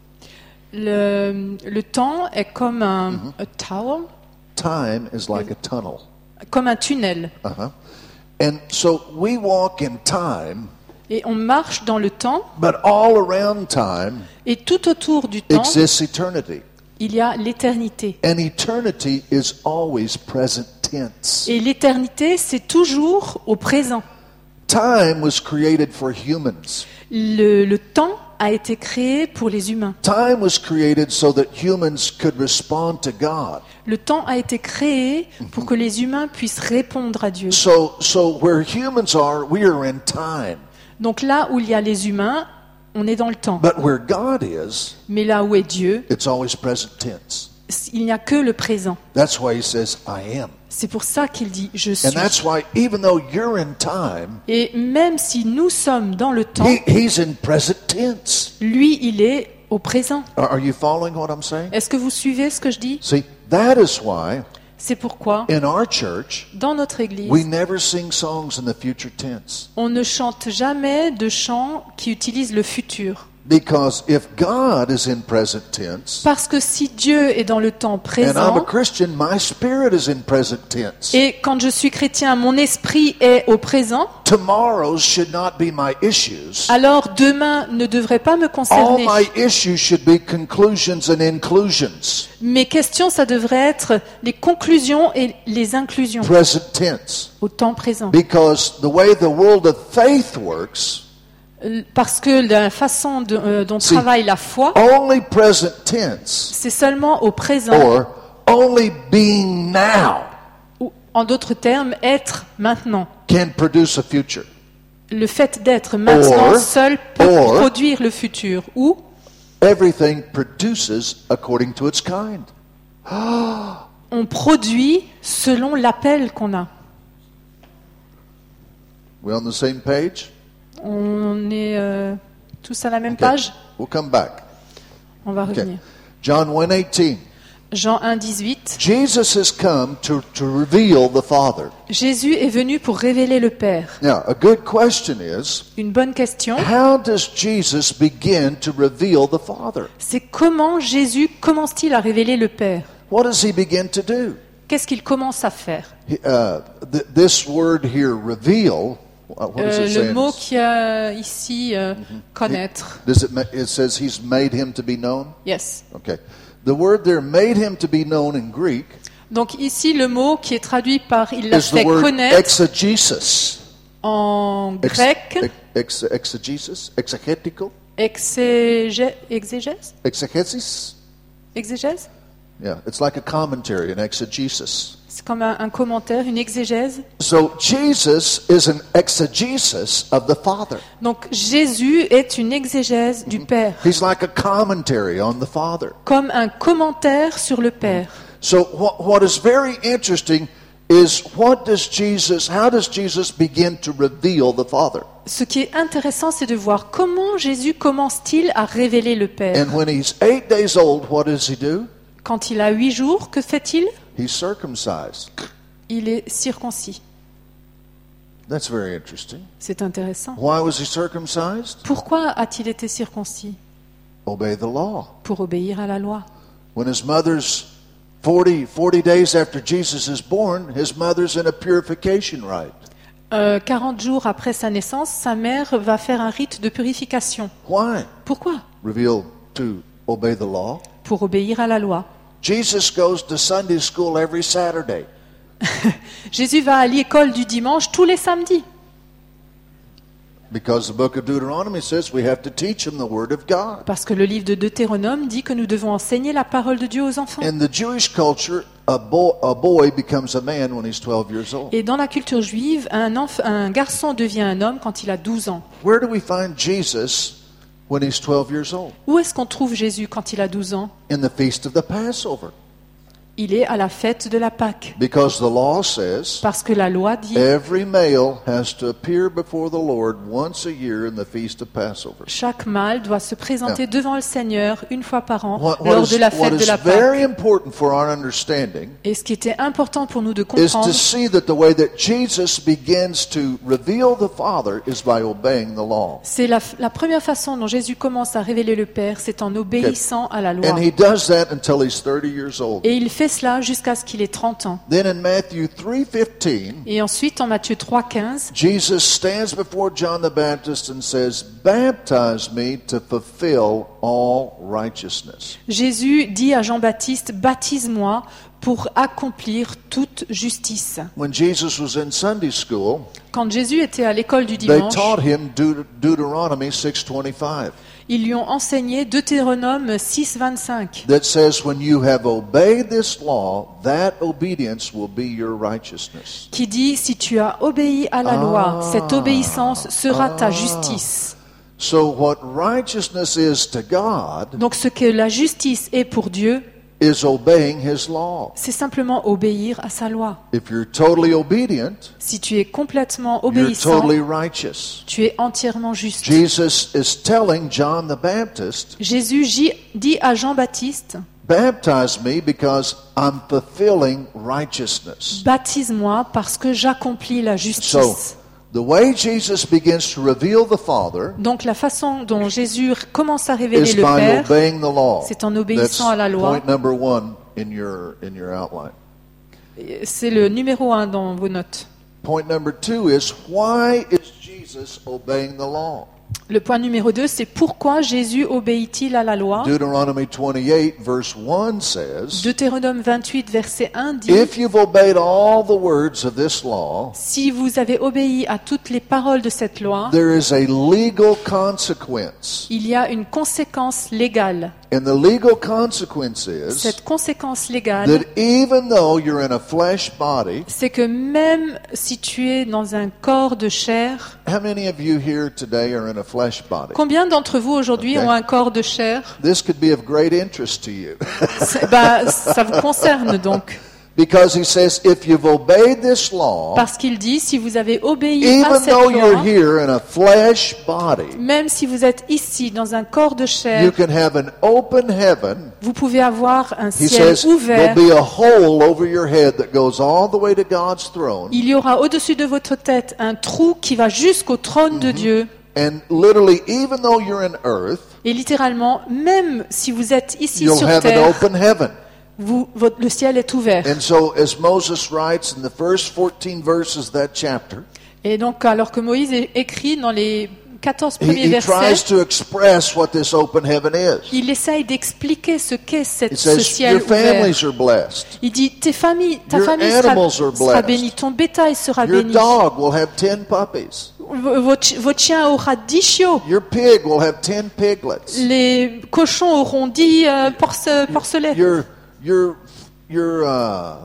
Le, le temps est comme un a tower, Time is like a tunnel. comme un tunnel. Uh-huh. And so we walk in time, Et on marche dans le temps, but all around time et tout autour du temps, exists eternity. il y a l'éternité. And eternity is always present tense. Et l'éternité, c'est toujours au présent. Time was created for humans. Le, le temps a été créé pour les humains. Time was created so that humans could respond to God. Le temps a été créé pour que les humains puissent répondre à Dieu. So, so where humans are, we are in time. Donc là où il y a les humains, on est dans le temps. But where God is, Mais là où est Dieu, it's always present tense. il n'y a que le présent. That's why he says, I am. C'est pour ça qu'il dit « je suis And that's why even though you're in time, ». Et même si nous sommes dans le temps, he, he's in present tense. lui, il est au présent. Are are you following what I'm saying? Est-ce que vous suivez ce que je dis? See, that is why C'est pourquoi, in our church, dans notre Église, we never sing songs in the future tense. on ne chante jamais de chants qui utilisent le futur. Because if God is in present tense, Parce que si Dieu est dans le temps and I'm a présent, Christian, my spirit is in present tense. et quand je suis chrétien, mon esprit est au présent, Tomorrow should not be my issues. alors demain ne devrait pas me All concerner. my issues should be conclusions and inclusions. Mes questions, ça devrait être les conclusions et les inclusions Present tense. au temps présent. Because the way the world of faith works, Parce que la façon de- euh, dont See, travaille la foi, only present tense c'est seulement au présent, or only being now ou en d'autres termes, être maintenant. can produce a future. Le fait d'être maintenant Or- seul peut or- produire le futur. Ou Everything produces according to its kind. on produit selon l'appel qu'on a. We on the same page? On est euh, tous à la même Okay. page. We'll come back. On va Okay. revenir. John one eighteen. Jean un, dix-huit. Jesus has come to, to reveal the Father. Jésus est venu pour révéler le Père. Now, a good question is, Une bonne question, how does Jesus begin to reveal the Father? c'est comment Jésus commence-t-il à révéler le Père? What does he begin to do? Qu'est-ce qu'il commence à faire? He- Uh, th- this word here, reveal, uh, what does Euh, it say? le in mot this? qu'il y a ici, euh, connaître. Does it, ma- it says he's made him to be known? Yes. Okay. The word there, made him to be known in Greek, Donc ici, le mot qui est traduit par il l'a is the fait word connaître exegesis. en Ex- grec, ex- ex- exegesis? Exegetical? exégé- exégèse, Exegesis? exégèse. Yeah, it's like a commentary, an exegesis. C'est comme un, un commentaire, une exégèse. So Jesus is an exegesis of the Father. Donc Jésus est une exégèse du Père, He's like a commentary on the Father. comme un commentaire sur le Père. So what, what is very interesting is what does Jesus, how does Jesus begin to reveal the Father? Ce qui est intéressant, c'est de voir comment Jésus commence-t-il à révéler le Père. And when he's eight days old, what does he do? Quand il a huit jours, que fait-il? He's circumcised. Il est circoncis. That's very interesting. C'est intéressant. Why was he circumcised? Pourquoi a-t-il été circoncis? Obey the law. Pour obéir à la loi. When his mother's forty, forty days after Jesus is born, his mother's in a purification rite. Euh, quarante jours après sa naissance, sa mère va faire un rite de purification. Why? Pourquoi? Reveal to obey the law. Pour obéir à la loi. Jesus goes to Sunday school every Saturday. Jésus va à l'école du dimanche tous les samedis. Because the book of Deuteronomy says we have to teach them the word of God. Parce que le livre de Deutéronome dit que nous devons enseigner la parole de Dieu aux enfants. In the Jewish culture, a, bo- a boy becomes a man when he's twelve years old. Et dans la culture juive, un, enf- un garçon devient un homme quand il a douze ans. Where do we find Jesus when he's twelve years old? Où est-ce qu'on trouve Jésus quand il a douze ans? In the feast of the Passover. Il est à la fête de la Pâque. Because the law says Parce que la loi dit every male has to appear before the Lord once a year in the feast of Passover. chaque mâle doit se présenter devant le Seigneur une fois par an What, what lors is, de la what fête de is la very Pâque. important for our understanding Et ce qui était important pour nous de is comprendre, to see that the way that Jesus begins to reveal the Father is by obeying the law. c'est la, la première façon dont Jésus commence à révéler le Père, c'est en obéissant à la loi. And he does that until he's thirty years old. Et il fait cela jusqu'à ce qu'il ait trente ans. Then in Matthew three fifteen, Et ensuite, en Matthieu trois, quinze, Jesus stands before John the Baptist and says, "Baptize me to fulfill all righteousness." Jésus dit à Jean-Baptiste, baptise-moi pour accomplir toute justice. When Jesus was in Sunday school, Quand Jésus était à l'école du they dimanche, taught him Deut- Deuteronomy six twenty-five. ils lui ont enseigné Deutéronome six, vingt-cinq, That says, when you have obeyed this law, that obedience will be your righteousness. qui dit, si tu as obéi à la loi, cette obéissance sera ta justice. So what righteousness is to God Donc ce que la justice est pour Dieu, is obeying his law. c'est simplement obéir à sa loi. If you're totally obedient, Si tu es complètement you're obéissant, totally righteous. tu es entièrement juste. Jesus is telling John the Baptist, Jésus j- dit à Jean-Baptiste, baptize me because I'm fulfilling righteousness. baptise-moi parce que j'accomplis la So, justice. the way Jesus begins to reveal the Father Donc la façon dont Jésus commence à révéler is le by Père, obeying the law. c'est en obéissant That's à la loi. point number one in your in your outline. C'est le numéro un dans vos notes. Point number two is why is Jesus obeying the law? Le point numéro deux, c'est pourquoi Jésus obéit-il à la loi? Deuteronomy twenty-eight verse one says, Deutéronome vingt-huit, verset un dit, if you've obeyed all the words of this law, si vous avez obéi à toutes les paroles de cette loi, there is a legal consequence. il y a une conséquence légale. And the legal consequence is Cette conséquence légale, that even though you're in a flesh body, c'est que même si tu es dans un corps de chair, how many of you here today are in a flesh body? combien d'entre vous aujourd'hui Okay. ont un corps de chair? This could be of great interest to you. C'est- bah, ça vous concerne donc. Because he says, if you've obeyed this law, Parce qu'il dit, si vous avez obéi à even cette though you're loi, here in a flesh body, même si vous êtes ici dans un corps de you chair, can have an open heaven. vous pouvez avoir un He ciel says, there'll ouvert. be a hole over your head that goes all the way to God's throne. Il y aura au-dessus de votre tête un trou qui va jusqu'au trône de Dieu. And literally, even though you're in earth, Et littéralement, même si vous êtes ici you'll sur have an terre, open heaven. vous, votre- le ciel est ouvert. And so, as Moses writes in the first fourteen verses of that chapter, Et donc, alors que Moïse é- écrit dans les quatorze he, premiers he tries versets, to express what this open heaven is. il essaye d'expliquer ce qu'est cette- He ce says, ciel your ouvert. families are blessed. Il dit, tes familles, ta Your famille sera, animals are sera blessed. bénie, ton bétail sera Your béni. dog will have ten puppies. V- Votre, votre chien aura dix chiots. Your pig will have ten piglets. Les cochons auront dix euh, porce, porcelets. Your your your uh,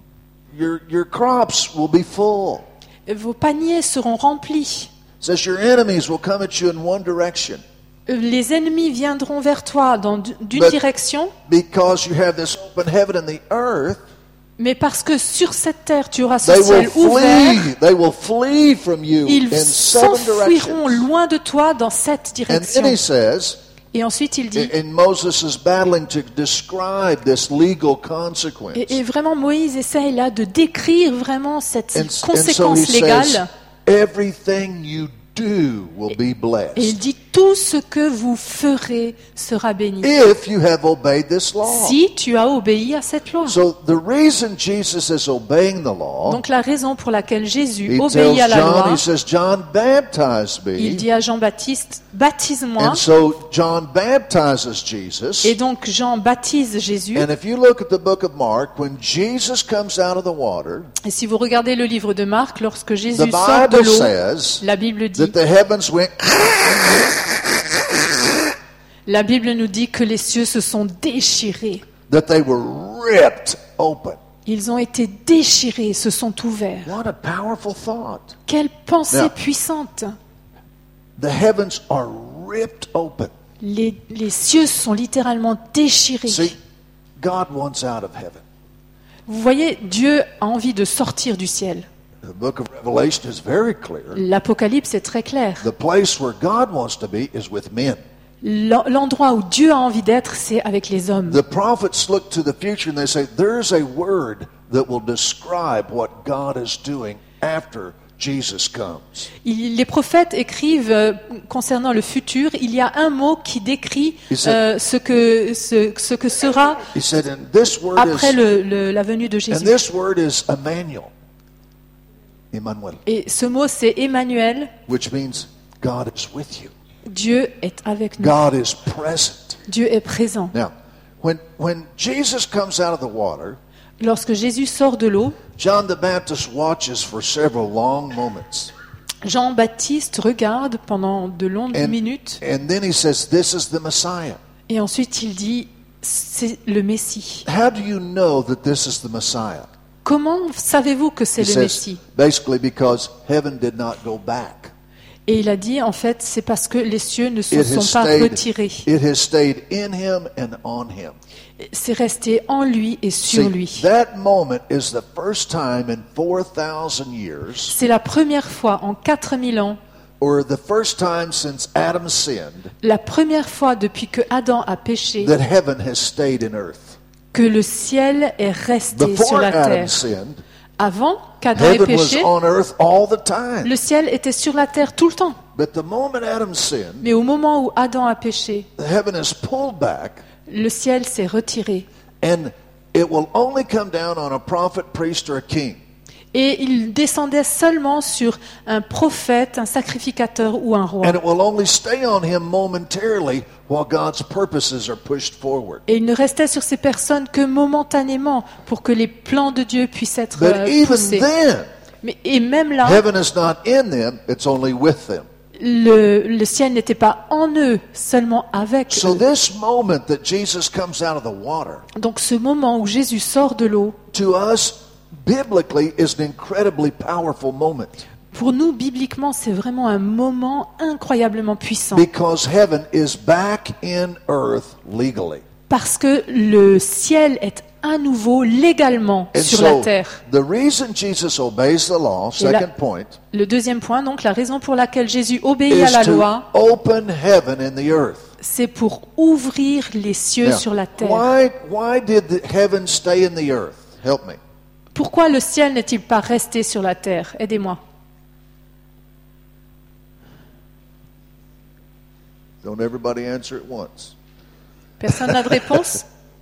your your crops will be full. Vos paniers seront remplis. It says your enemies will come at you in one direction Les ennemis viendront vers toi dans d- d'une But- direction, because you have this open heaven and the earth. mais parce que sur cette terre tu auras ce They will ciel ouvert, flee. They will flee from you ils in seven s'enfuiront directions. loin de toi dans cette And direction. then he says, Et ensuite il dit, and Moses is battling to describe this legal consequence. et, et vraiment Moïse essaye là de décrire vraiment cette And, and so he conséquence says, légale. everything you do will be Et il blessed dit, tout ce que vous ferez sera béni. if you have obeyed this law. Si tu as obéi à cette loi. So the reason Jesus is obeying the law, Donc la raison pour laquelle Jésus he obéit tells à la John, loi, he says, John, baptize il me. dit à Jean-Baptiste, baptise-moi. And so John baptizes Jesus. Et donc Jean baptise Jésus. And if you look at the book of Mark, when Jesus comes out of the water, Et si vous regardez le livre de Marc, lorsque the Jésus sort de Bible l'eau, says la Bible that dit, the heavens went la Bible nous dit que les cieux se sont déchirés. that they were ripped open. Ils ont été déchirés, se sont ouverts. What a powerful thought. Quelle pensée Now- puissante! The heavens are ripped open. Les, les cieux sont littéralement déchirés. See, God wants out of heaven. Vous voyez, Dieu a envie de sortir du ciel. The book of Revelation is very clear. L'Apocalypse est très clair. The place where God wants to be is with men. L'en- L'endroit où Dieu a envie d'être, c'est avec les hommes. The prophets look to the future and they say, there's a word that will describe what God is doing after Jesus comes. Il- les prophètes écrivent euh, concernant le futur, il y a un mot qui décrit Il said- euh, ce, que, ce, ce que sera He said, and this word après is, le, le- la venue de and Jésus. this word is Emmanuel. Emmanuel, Et ce mot, c'est Emmanuel. which means God is with you. Dieu est avec nous. God is present. Dieu est présent. Now, when, when Jesus comes out of the water, Lorsque Jésus sort de l'eau, John the Baptist watches for several long moments. Jean-Baptiste regarde pendant de longues And, minutes and then he says, this is the Messiah. et ensuite il dit, c'est le Messie. How do you know that this is the Messiah? Comment savez-vous que c'est He le says, Messie? basically because heaven did not go back. Et il a dit, en fait, c'est parce que les cieux ne se It has sont pas stayed, retirés. it has stayed in him and on him. C'est resté en lui et sur See, lui. that moment is the first time in four thousand years, C'est la première fois en quatre mille ans, or the first time since Adam sinned, la première fois depuis que Adam a péché, that heaven has stayed in earth. que le ciel est resté sur Before la Adam terre. sinned, Avant qu'Adam ait heaven was péché, on earth all the time. le ciel était sur la terre tout le temps. But the moment Adam sinned, Mais au moment où Adam a péché, the heaven has pulled back, le ciel s'est retiré. and it will only come down on a prophet, priest, or a king. Et il descendait seulement sur un prophète, un sacrificateur ou un roi. And it will only stay on him momentarily while God's purposes are pushed forward. Et il ne restait sur ces personnes que momentanément pour que les plans de Dieu puissent être But euh, even poussés. then, Mais, et même là, heaven is not in them, it's only with them. le, le ciel n'était pas en eux, seulement avec So eux. this moment that Jesus comes out of the water, Donc ce moment où Jésus sort de l'eau, to us, biblically, is an incredibly powerful moment. pour nous, bibliquement, c'est vraiment un moment incroyablement puissant. Because heaven is back in earth legally. Parce que le ciel est à nouveau légalement And sur la so, terre. the reason Jesus obeys the law, Et la- second point, Le deuxième point, donc, la raison pour laquelle Jésus obéit à is la to loi, open heaven and the earth. c'est pour ouvrir les cieux Now, sur la terre. why, why did the heaven stay in the earth? Help me. Pourquoi le ciel n'est-il pas resté sur la terre? Aidez-moi. Don't everybody answer at once. Personne n'a de réponse?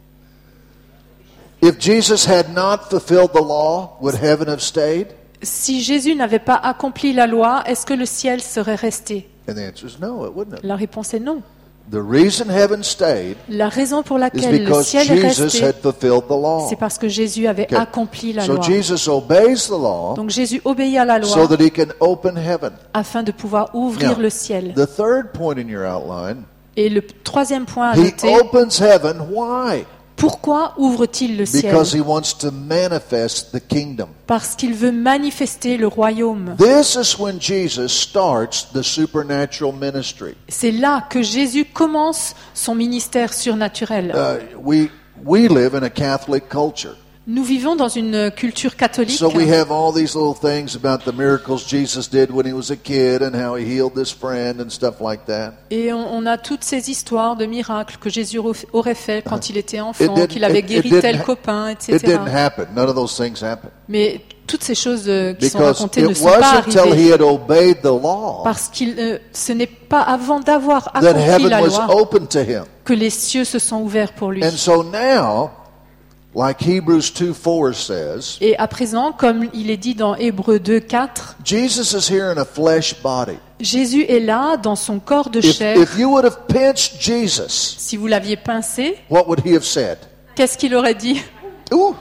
If Jesus had not fulfilled the law, would heaven have stayed? Si Jésus n'avait pas accompli la loi, est-ce que le ciel serait resté? And the answer is no, it wouldn't have. La réponse est non. The reason heaven stayed La raison pour is laquelle le because ciel est Jesus resté, had fulfilled the law. c'est parce que Jésus avait Okay. accompli la So loi. Jesus obeys the law Donc Jésus obéit à la so loi that he can open heaven. afin de pouvoir ouvrir Now, le ciel. the third point in your outline, Et le troisième point à he noter, opens heaven. Why? pourquoi ouvre-t-il le ciel? Because he wants to manifest the kingdom. Parce qu'il veut manifester le royaume. This is when Jesus starts the supernatural ministry. C'est là que Jésus commence son ministère surnaturel. Uh, we we live in a Catholic culture, Nous vivons dans une culture catholique. so we have all these little things about the miracles Jesus did when he was a kid and how he healed this friend and stuff like that. Et on, on a toutes ces histoires de miracles que Jésus aurait fait quand il était It enfant, didn't- qu'il avait it- it guéri didn't tel ha- copain, It et didn't cetera. happen. None of those things happened Mais toutes ces choses euh, qui sont because racontées ne it sont pas wasn't until he arrivées. had obeyed the law Parce que euh, ce n'est pas avant d'avoir that accompli heaven la was loi open to him. que les cieux se sont ouverts pour lui. And so now, like Hebrews two four says, Et à présent, comme il est dit dans Hébreux deux quatre, Jesus is here in a flesh body. Jésus est là dans son corps de If, chair. if you would have pinched Jesus, Si vous l'aviez pincé, what would he have said? qu'est-ce qu'il aurait dit? Ooh,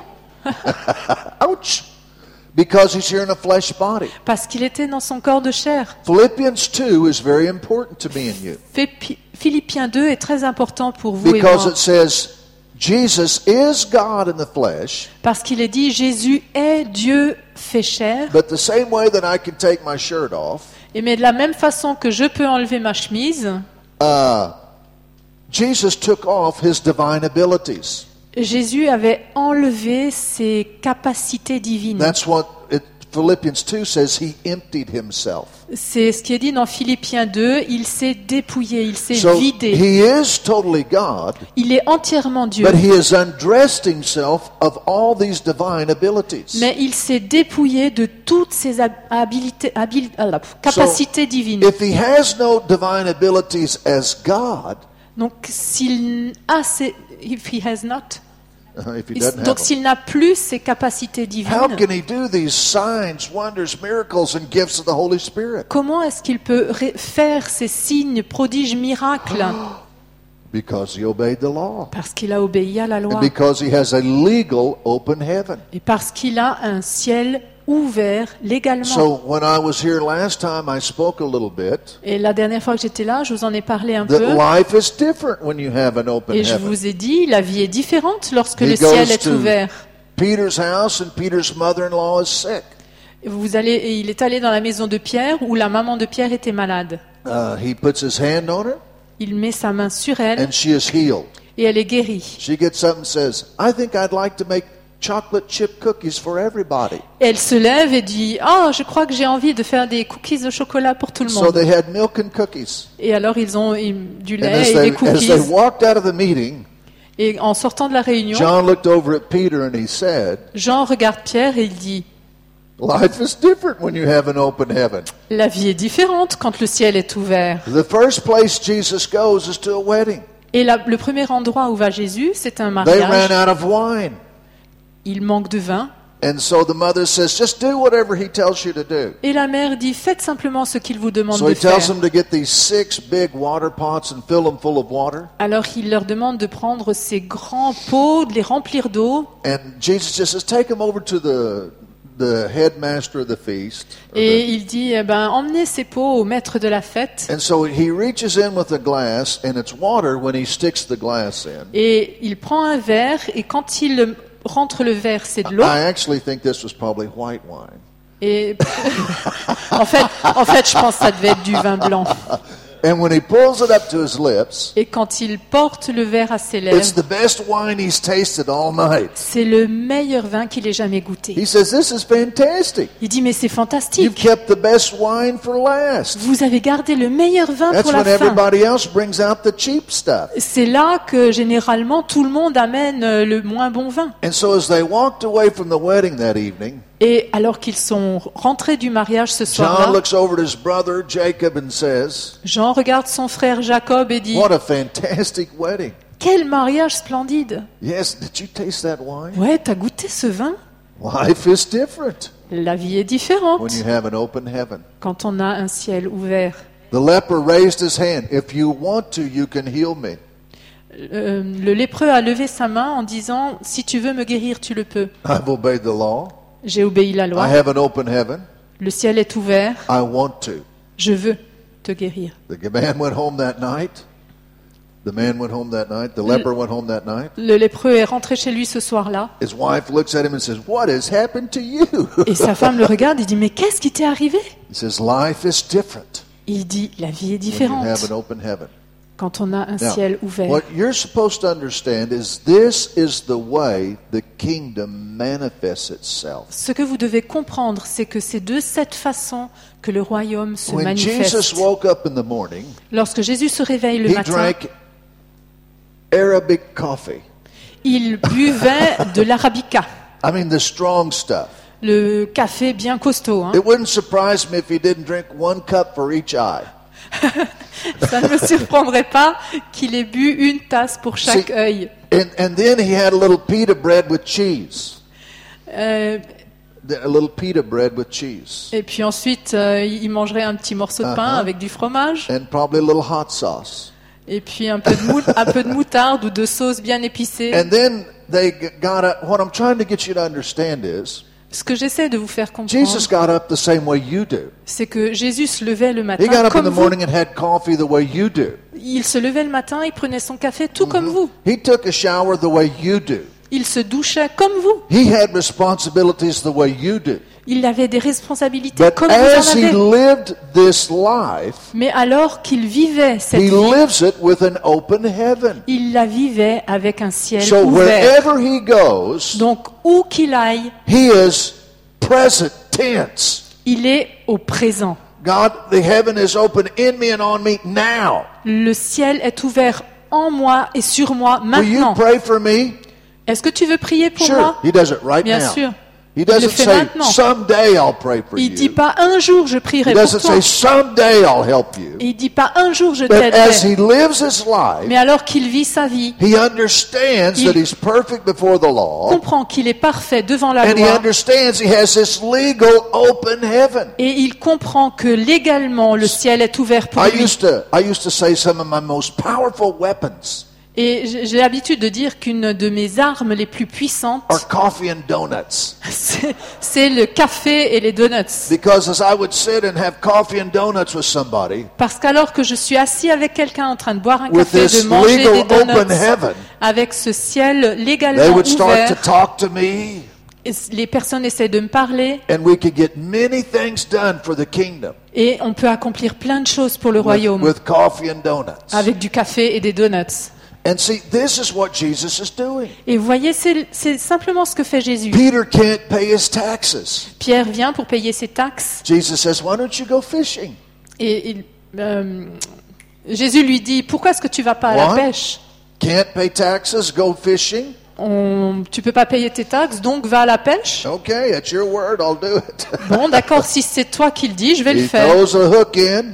ouch! Because he's here in a flesh body. Parce qu'il était dans son corps de chair. Philippians two is very important to me and you Philippi- Philippiens deux est très important pour vous et because moi. it says Jesus is God in the flesh, Parce qu'il est dit, Jésus est Dieu fait chair. but the same way that I can take my shirt off, Et mais de la même façon que je peux enlever ma chemise, uh, Jesus took off his divine abilities. Jésus avait enlevé ses capacités divines. That's what it, Philippians two says. He emptied himself. C'est ce qui est dit dans Philippiens deux, il s'est dépouillé, il s'est So vidé. he is totally God, Il est entièrement Dieu. but he has undressed himself of all these divine abilities. Mais il s'est dépouillé de toutes ses hab- habilités, habil- ah là, capacités divines. If he has no divine abilities as God, Donc s'il a ses, if he has not, uh, if he il- doesn't have donc them, s'il n'a plus ses capacités how divines, can he do these signs, wonders, miracles, and gifts of the Holy Spirit? comment est-ce qu'il peut ré- faire ces signes, prodiges, miracles? Because he obeyed the law. Parce qu'il a obéi à la loi And because he has a legal open heaven. et parce qu'il a un ciel ouvert légalement. So when I was here last time, I spoke a little bit Et la dernière fois que j'étais là, je vous en ai parlé un that peu. life is different when you have an open Et je heaven. vous ai dit, la vie est différente lorsque He le ciel goes est to ouvert. Peter's house and Peter's mother-in-law is sick. Vous allez, et il est allé dans la maison de Pierre où la maman de Pierre était malade. Uh, he puts his hand on her, Il met sa main sur elle and she is healed. et elle est guérie. She gets up and says, I think I'd like to make chocolate chip cookies for everybody. Et elle se lève et dit « Oh, je crois que j'ai envie de faire des cookies au chocolat pour tout le So monde. they had milk and cookies. » Et alors ils ont ils- du And lait as et they, des as cookies. they walked out of the meeting, Et en sortant de la réunion, John looked over at Peter and he said, Jean regarde Pierre et il dit life is different when you have an open heaven. « La vie est différente quand le ciel est ouvert. The first place Jesus goes is to a wedding. » Et la- le premier endroit où va Jésus, c'est un They mariage. ran out of wine. Il manque de vin. And so the mother says, just do whatever he tells you to do. Et la mère dit « Faites simplement ce qu'il vous demande So de he tells faire. them to get these six big water pots and fill them full of water. » Alors il leur demande de prendre ces grands pots, de les remplir d'eau. And Jesus just says, take them over to the the headmaster of the feast. or Et the- il dit eh ben, « Emmenez ces pots au maître de la fête. And so he reaches in with a glass, and it's water when he sticks the glass in. » Et il prend un verre et quand il rentre le verre, c'est de l'eau. I actually think this was probably white wine. Et en fait, en fait, je pense que ça devait être du vin blanc. And when he pulls it up to his lips, Et quand il porte le verre à ses it's lèvres, the best wine he's tasted all night. c'est le meilleur vin qu'il ait jamais He goûté. says, this is fantastic. Il dit, mais c'est You've fantastique. kept the best wine for last. Vous avez gardé le meilleur vin That's pour la when fin. everybody else brings out the cheap stuff. C'est là que généralement tout le monde amène euh, le moins bon vin. And so as they walked away from the wedding that evening, Et alors qu'ils sont rentrés du mariage ce John soir-là, looks over at his brother Jacob and says, Jean regarde son frère Jacob et dit, what a fantastic wedding. quel mariage splendide. Yes, did you taste that wine? Ouais, t'as goûté ce vin? Life is different La vie est différente when you have an open heaven. quand on a un ciel ouvert. The leper raised his hand. If you want to, you can heal me. Euh, le lépreux a levé sa main en disant, si tu veux me guérir, tu le peux. I've obeyed the law. J'ai obéi la I loi. have an open heaven. Le ciel est ouvert. I want to. Je veux te guérir. The man went home that night. The man went home that night. The leper went home that night. Le lépreux est rentré chez lui ce soir-là. His wife looks at him and says, what has happened to you? Et sa femme le regarde et dit, mais qu'est-ce qui t'est arrivé? He says, life is different Il dit, la vie est when you différente have an open heaven. quand on a un Now, ciel ouvert. what you're supposed to understand is this is the way the kingdom manifests itself. Ce que vous devez comprendre, c'est que c'est de cette façon que le royaume se When Jesus manifeste. woke up in the morning, Lorsque Jésus se réveille le he matin, drank Arabic coffee. il buvait de l'arabica, I mean, the strong stuff. le café bien costaud. Hein. It wouldn't surprise me if he didn't drink one cup for each eye. Ça ne me surprendrait pas qu'il ait bu une tasse pour chaque See- œil. And, and then he had a little pita bread with cheese. Euh, A little pita bread with cheese. et puis ensuite, euh, il mangerait un petit morceau de pain Uh-huh. avec du fromage, And probably a little hot sauce. et puis un peu de, mou- un peu de moutarde ou de sauce bien épicée. And then they g- got up. What I'm trying to get you to understand is Ce que j'essaie de vous faire Jesus comprendre, got up the same way you do. c'est que Jésus se levait le He got matin up in comme the vous. morning and had coffee the way you do. Il se levait le matin, il prenait son café tout comme vous. He took a shower the way you do. Il se douchait comme vous. He had responsibilities the way you do. Il avait des responsabilités But comme vous as en he avez. lived this life, Mais alors qu'il vivait cette he vie, lives it with an open heaven. il la vivait avec un ciel So ouvert. wherever he goes, Donc, où qu'il aille, he is present tense. il est au présent. God, the heaven is open in me and on me now. Le ciel est ouvert en moi et sur moi Will you maintenant. pray for me? Est-ce que tu veux prier pour Sure. moi? He does it right Bien now. sûr. He doesn't le fait say, maintenant. someday I'll pray for Il dit you. pas un jour je prierai He pour doesn't toi. say, someday I'll help you. Il dit pas un jour je But as t'aiderai. he lives his life, Mais alors qu'il vit sa vie, he understands Il- that he's perfect before the law, comprend qu'il est parfait devant la and he loi, understands he has this legal open heaven. et il comprend que légalement le ciel est ouvert pour I lui. used to, I used to say some of my most powerful weapons Et j'ai j'ai l'habitude de dire qu'une de mes armes les plus puissantes, are coffee and donuts. c'est c'est le café et les donuts. Because as I would sit and have coffee and donuts with somebody, Parce qu'alors que je suis assis avec quelqu'un en train de boire un with café, this de manger des legal open donuts, heaven, avec ce ciel they légalement would start to ouvert, talk to me. Et les personnes essaient de me parler and we could get many things done for the kingdom et on peut accomplir plein de choses pour le with, royaume with coffee and donuts. avec du café et des donuts. And see, this is what Jesus is doing. Et vous voyez, c'est, c'est simplement ce que fait Jésus. Peter can't pay his taxes. Pierre vient pour payer ses taxes Jesus says, why don't you go fishing? et il, euh, Jésus lui dit, pourquoi est-ce que tu vas pas à la What? pêche? Can't pay taxes, go fishing? On, tu peux pas payer tes taxes, donc va à la pêche. Okay, that's your word, I'll do it. Bon, d'accord, si c'est toi qui le dis, je vais le He faire. throws a hook in,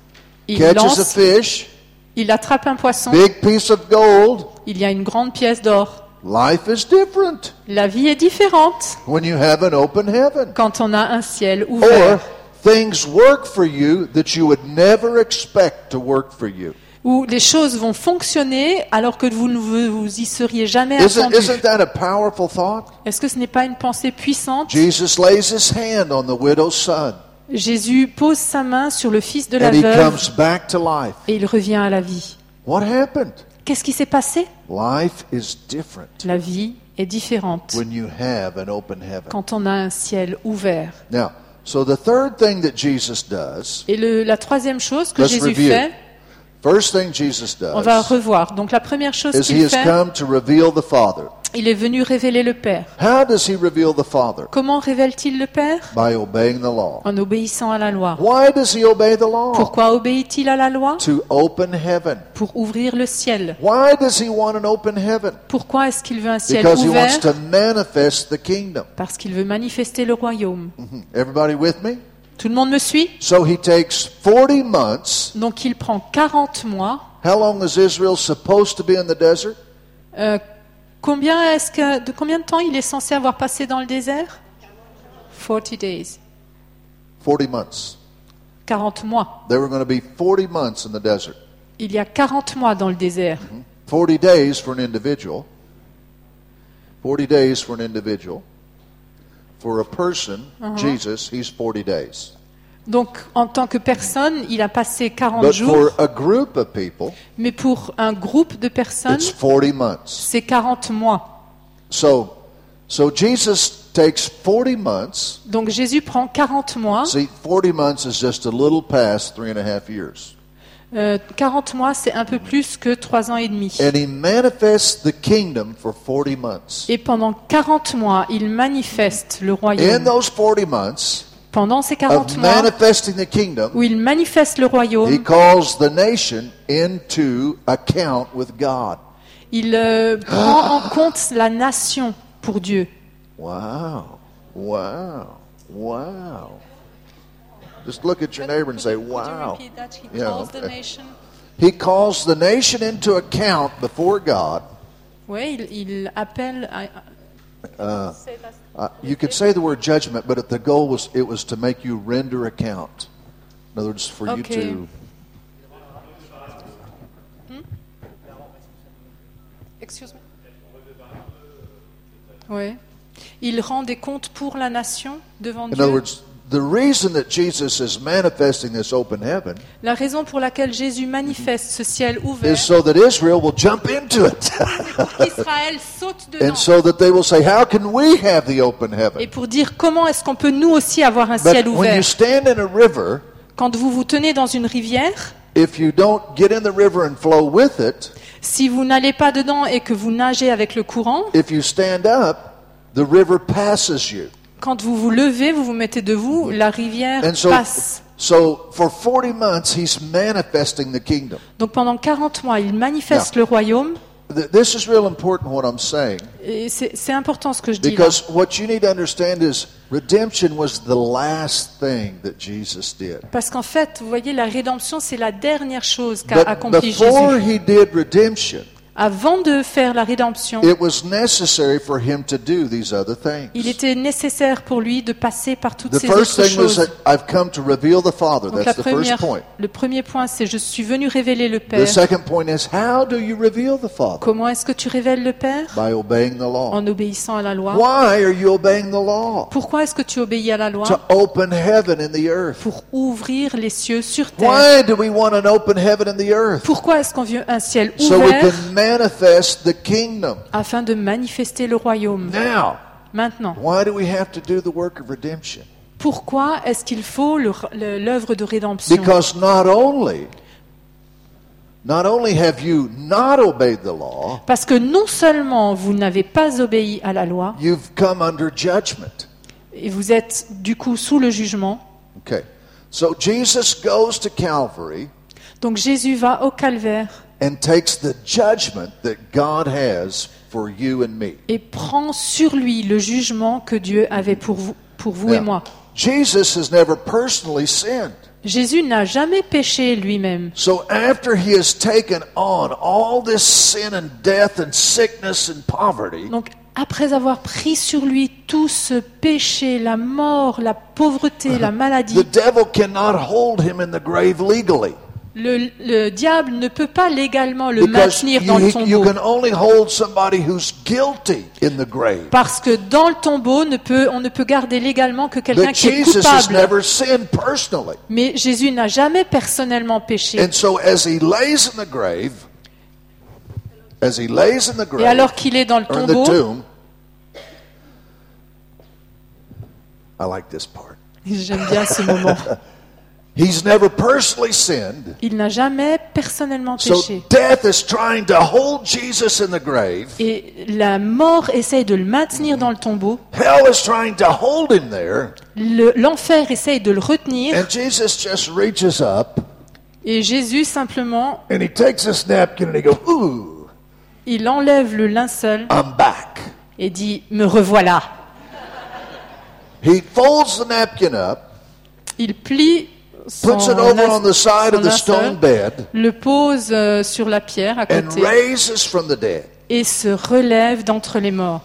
Il catches a lance, fish, il attrape un poisson, big piece of gold. il y a une grande pièce d'or. Life is different La vie est différente when you have an open heaven. quand on a un ciel Or ouvert, things work for you that you would never expect to work for you. où les choses vont fonctionner alors que vous ne vous vous y seriez jamais Isn't, attendu. isn't that a powerful thought? Est-ce que ce n'est pas une pensée puissante? Jesus lays his hand on the widow's son Jésus pose sa main sur le fils de la and he veuve comes back to life. et il revient à la vie. What happened? Qu'est-ce qui s'est passé? Life is different La vie est différente when you have an open heaven. quand on a un ciel ouvert. Now, so the third thing that Jesus does, Et le, la troisième chose que Let's Jésus review. fait, first thing Jesus on va does revoir. Donc la première chose is he qu'il has fait, come to reveal the Father. il est venu révéler le Père. How does he reveal the Father? Comment révèle-t-il le Père? By obeying the law. En obéissant à la loi. Why does he obey the law? Pourquoi obéit-il à la loi? To open heaven. Pour ouvrir le ciel. Why does he want an open heaven? Pourquoi est-ce qu'il veut un ciel Because he ouvert? wants to manifest the kingdom. Parce qu'il veut manifester le royaume. Mhm. Everybody with me? Tout le monde me suit? So he takes forty months. Donc il prend quarante mois. How long is Israel supposed to be in the desert? Euh, combien est-ce que, de combien de temps il est censé avoir passé dans le désert? forty days. forty months. quarante mois. There were going to be forty months in the desert. Il y a quarante mois dans le désert. forty days for an individual. forty days for an individual. For a person, Jesus, he's forty days. Donc en tant que personne, il a passé quarante But jours. for a group of people, Mais pour un groupe de personnes, it's forty months. c'est quarante mois. So, so Jesus takes forty months. Donc Jésus prend quarante mois. See, forty months is just a little past three and a half years. Euh, quarante mois, c'est un peu plus que trois ans et demi. And he manifests the kingdom for forty months. Et pendant quarante mois, il manifeste le In royaume. those forty months Pendant ces quarante of mois manifesting the kingdom, où il manifeste le he royaume, calls the nation into account with God. il euh, prend en compte la nation pour Dieu. Wow. Wow. Wow. Just look at your neighbor and say, wow. Yeah, okay. He calls the nation into account before God. Oui, il, il appelle. À, Uh, uh, you could say the word judgment, but the goal was it was to make you render account. In other words, for Okay. you to. Hmm? Excuse me. Oui. Il rend des comptes pour la nation devant In Dieu. other words, the reason that Jesus is manifesting this open heaven La raison pour laquelle Jésus manifeste ce ciel ouvert, is so that Israel will jump into it, qu'Israël saute dedans. and so that they will say, "How can we have the open Et heaven?" pour dire comment est-ce qu'on peut nous aussi avoir un But ciel when ouvert. you stand in a river, Quand vous vous tenez dans une rivière, if you don't get in the river and flow with it, si vous n'allez pas dedans et que vous nagez avec le courant, if you stand up, the river passes you. quand vous vous levez, vous vous mettez debout, la rivière And so, passe. so for forty months, he's manifesting the kingdom. Donc pendant quarante mois, il manifeste le royaume. Th- This is real important what I'm saying, Et c'est c'est important ce que je dis là. because what you need to understand is redemption was the last thing that Jesus did. Parce qu'en fait, vous voyez, la rédemption, c'est la dernière chose qu'a But accompli before Jésus. he did redemption, Avant de faire la rédemption, it was necessary for him to do these other il things. était nécessaire pour lui de passer par toutes The ces first autres thing was choses. that I've come to reveal the Father. Donc la That's the first première, point. le premier point, c'est je suis venu révéler le The Père. second point is how do you reveal the Father? Comment est-ce que tu révèles le Père? By obeying the law. En obéissant à la loi. Why are you obeying the law? Pourquoi est-ce que tu obéis à la loi? To open heaven and the earth. Pour ouvrir les cieux sur terre. Why do we want an open heaven and the earth? Pourquoi est-ce qu'on veut un ciel So we ouvert? can manifest the kingdom. Afin de manifester le royaume. Now, Maintenant. Why do we have to do the work of redemption? Pourquoi est-ce qu'il faut le- le- l'œuvre de rédemption? Because not only, not only have you not obeyed the law, Parce que non seulement vous n'avez pas obéi à la loi, you've come under judgment. et vous êtes du coup sous le jugement. Okay. So Jesus goes to Calvary Donc Jésus va au calvaire and takes the judgment that God has for you and me. et prend sur lui le jugement que Dieu avait pour vous, pour vous et Now, moi. Jesus has never personally sinned. Jésus n'a jamais péché lui-même. So after he has taken on all this sin and death and sickness and poverty, Donc après avoir pris sur lui tout ce péché, la mort, la pauvreté, la the maladie, devil cannot hold him in the grave legally. le, le diable ne peut pas légalement le Because maintenir dans le you, you tombeau. can only hold somebody who's guilty in the grave. Parce que dans le tombeau, ne peut, on ne peut garder légalement que quelqu'un But qui est Jesus has coupable. never sinned personally. Mais Jésus n'a jamais personnellement péché. And so as he lays in the grave, as he lays in the Et grave, alors qu'il est dans le or in the tombeau, tomb, I like this part. j'aime bien ce moment, He's never personally sinned. il n'a jamais personnellement So péché. death is trying to hold Jesus in the grave. Et la mort essaye de le maintenir dans le tombeau. Hell is trying to hold him there. Le- L'enfer essaye de le retenir. And Jesus just reaches up Et Jésus, simplement, and he takes this napkin and he goes, ooh, il enlève le linceul I'm back. et dit « Me revoilà ». He folds the napkin up, Il plie son, puts it over on the side son of the stone linceul, bed, le pose euh, sur la pierre à and côté raises from the dead. et se relève d'entre les morts.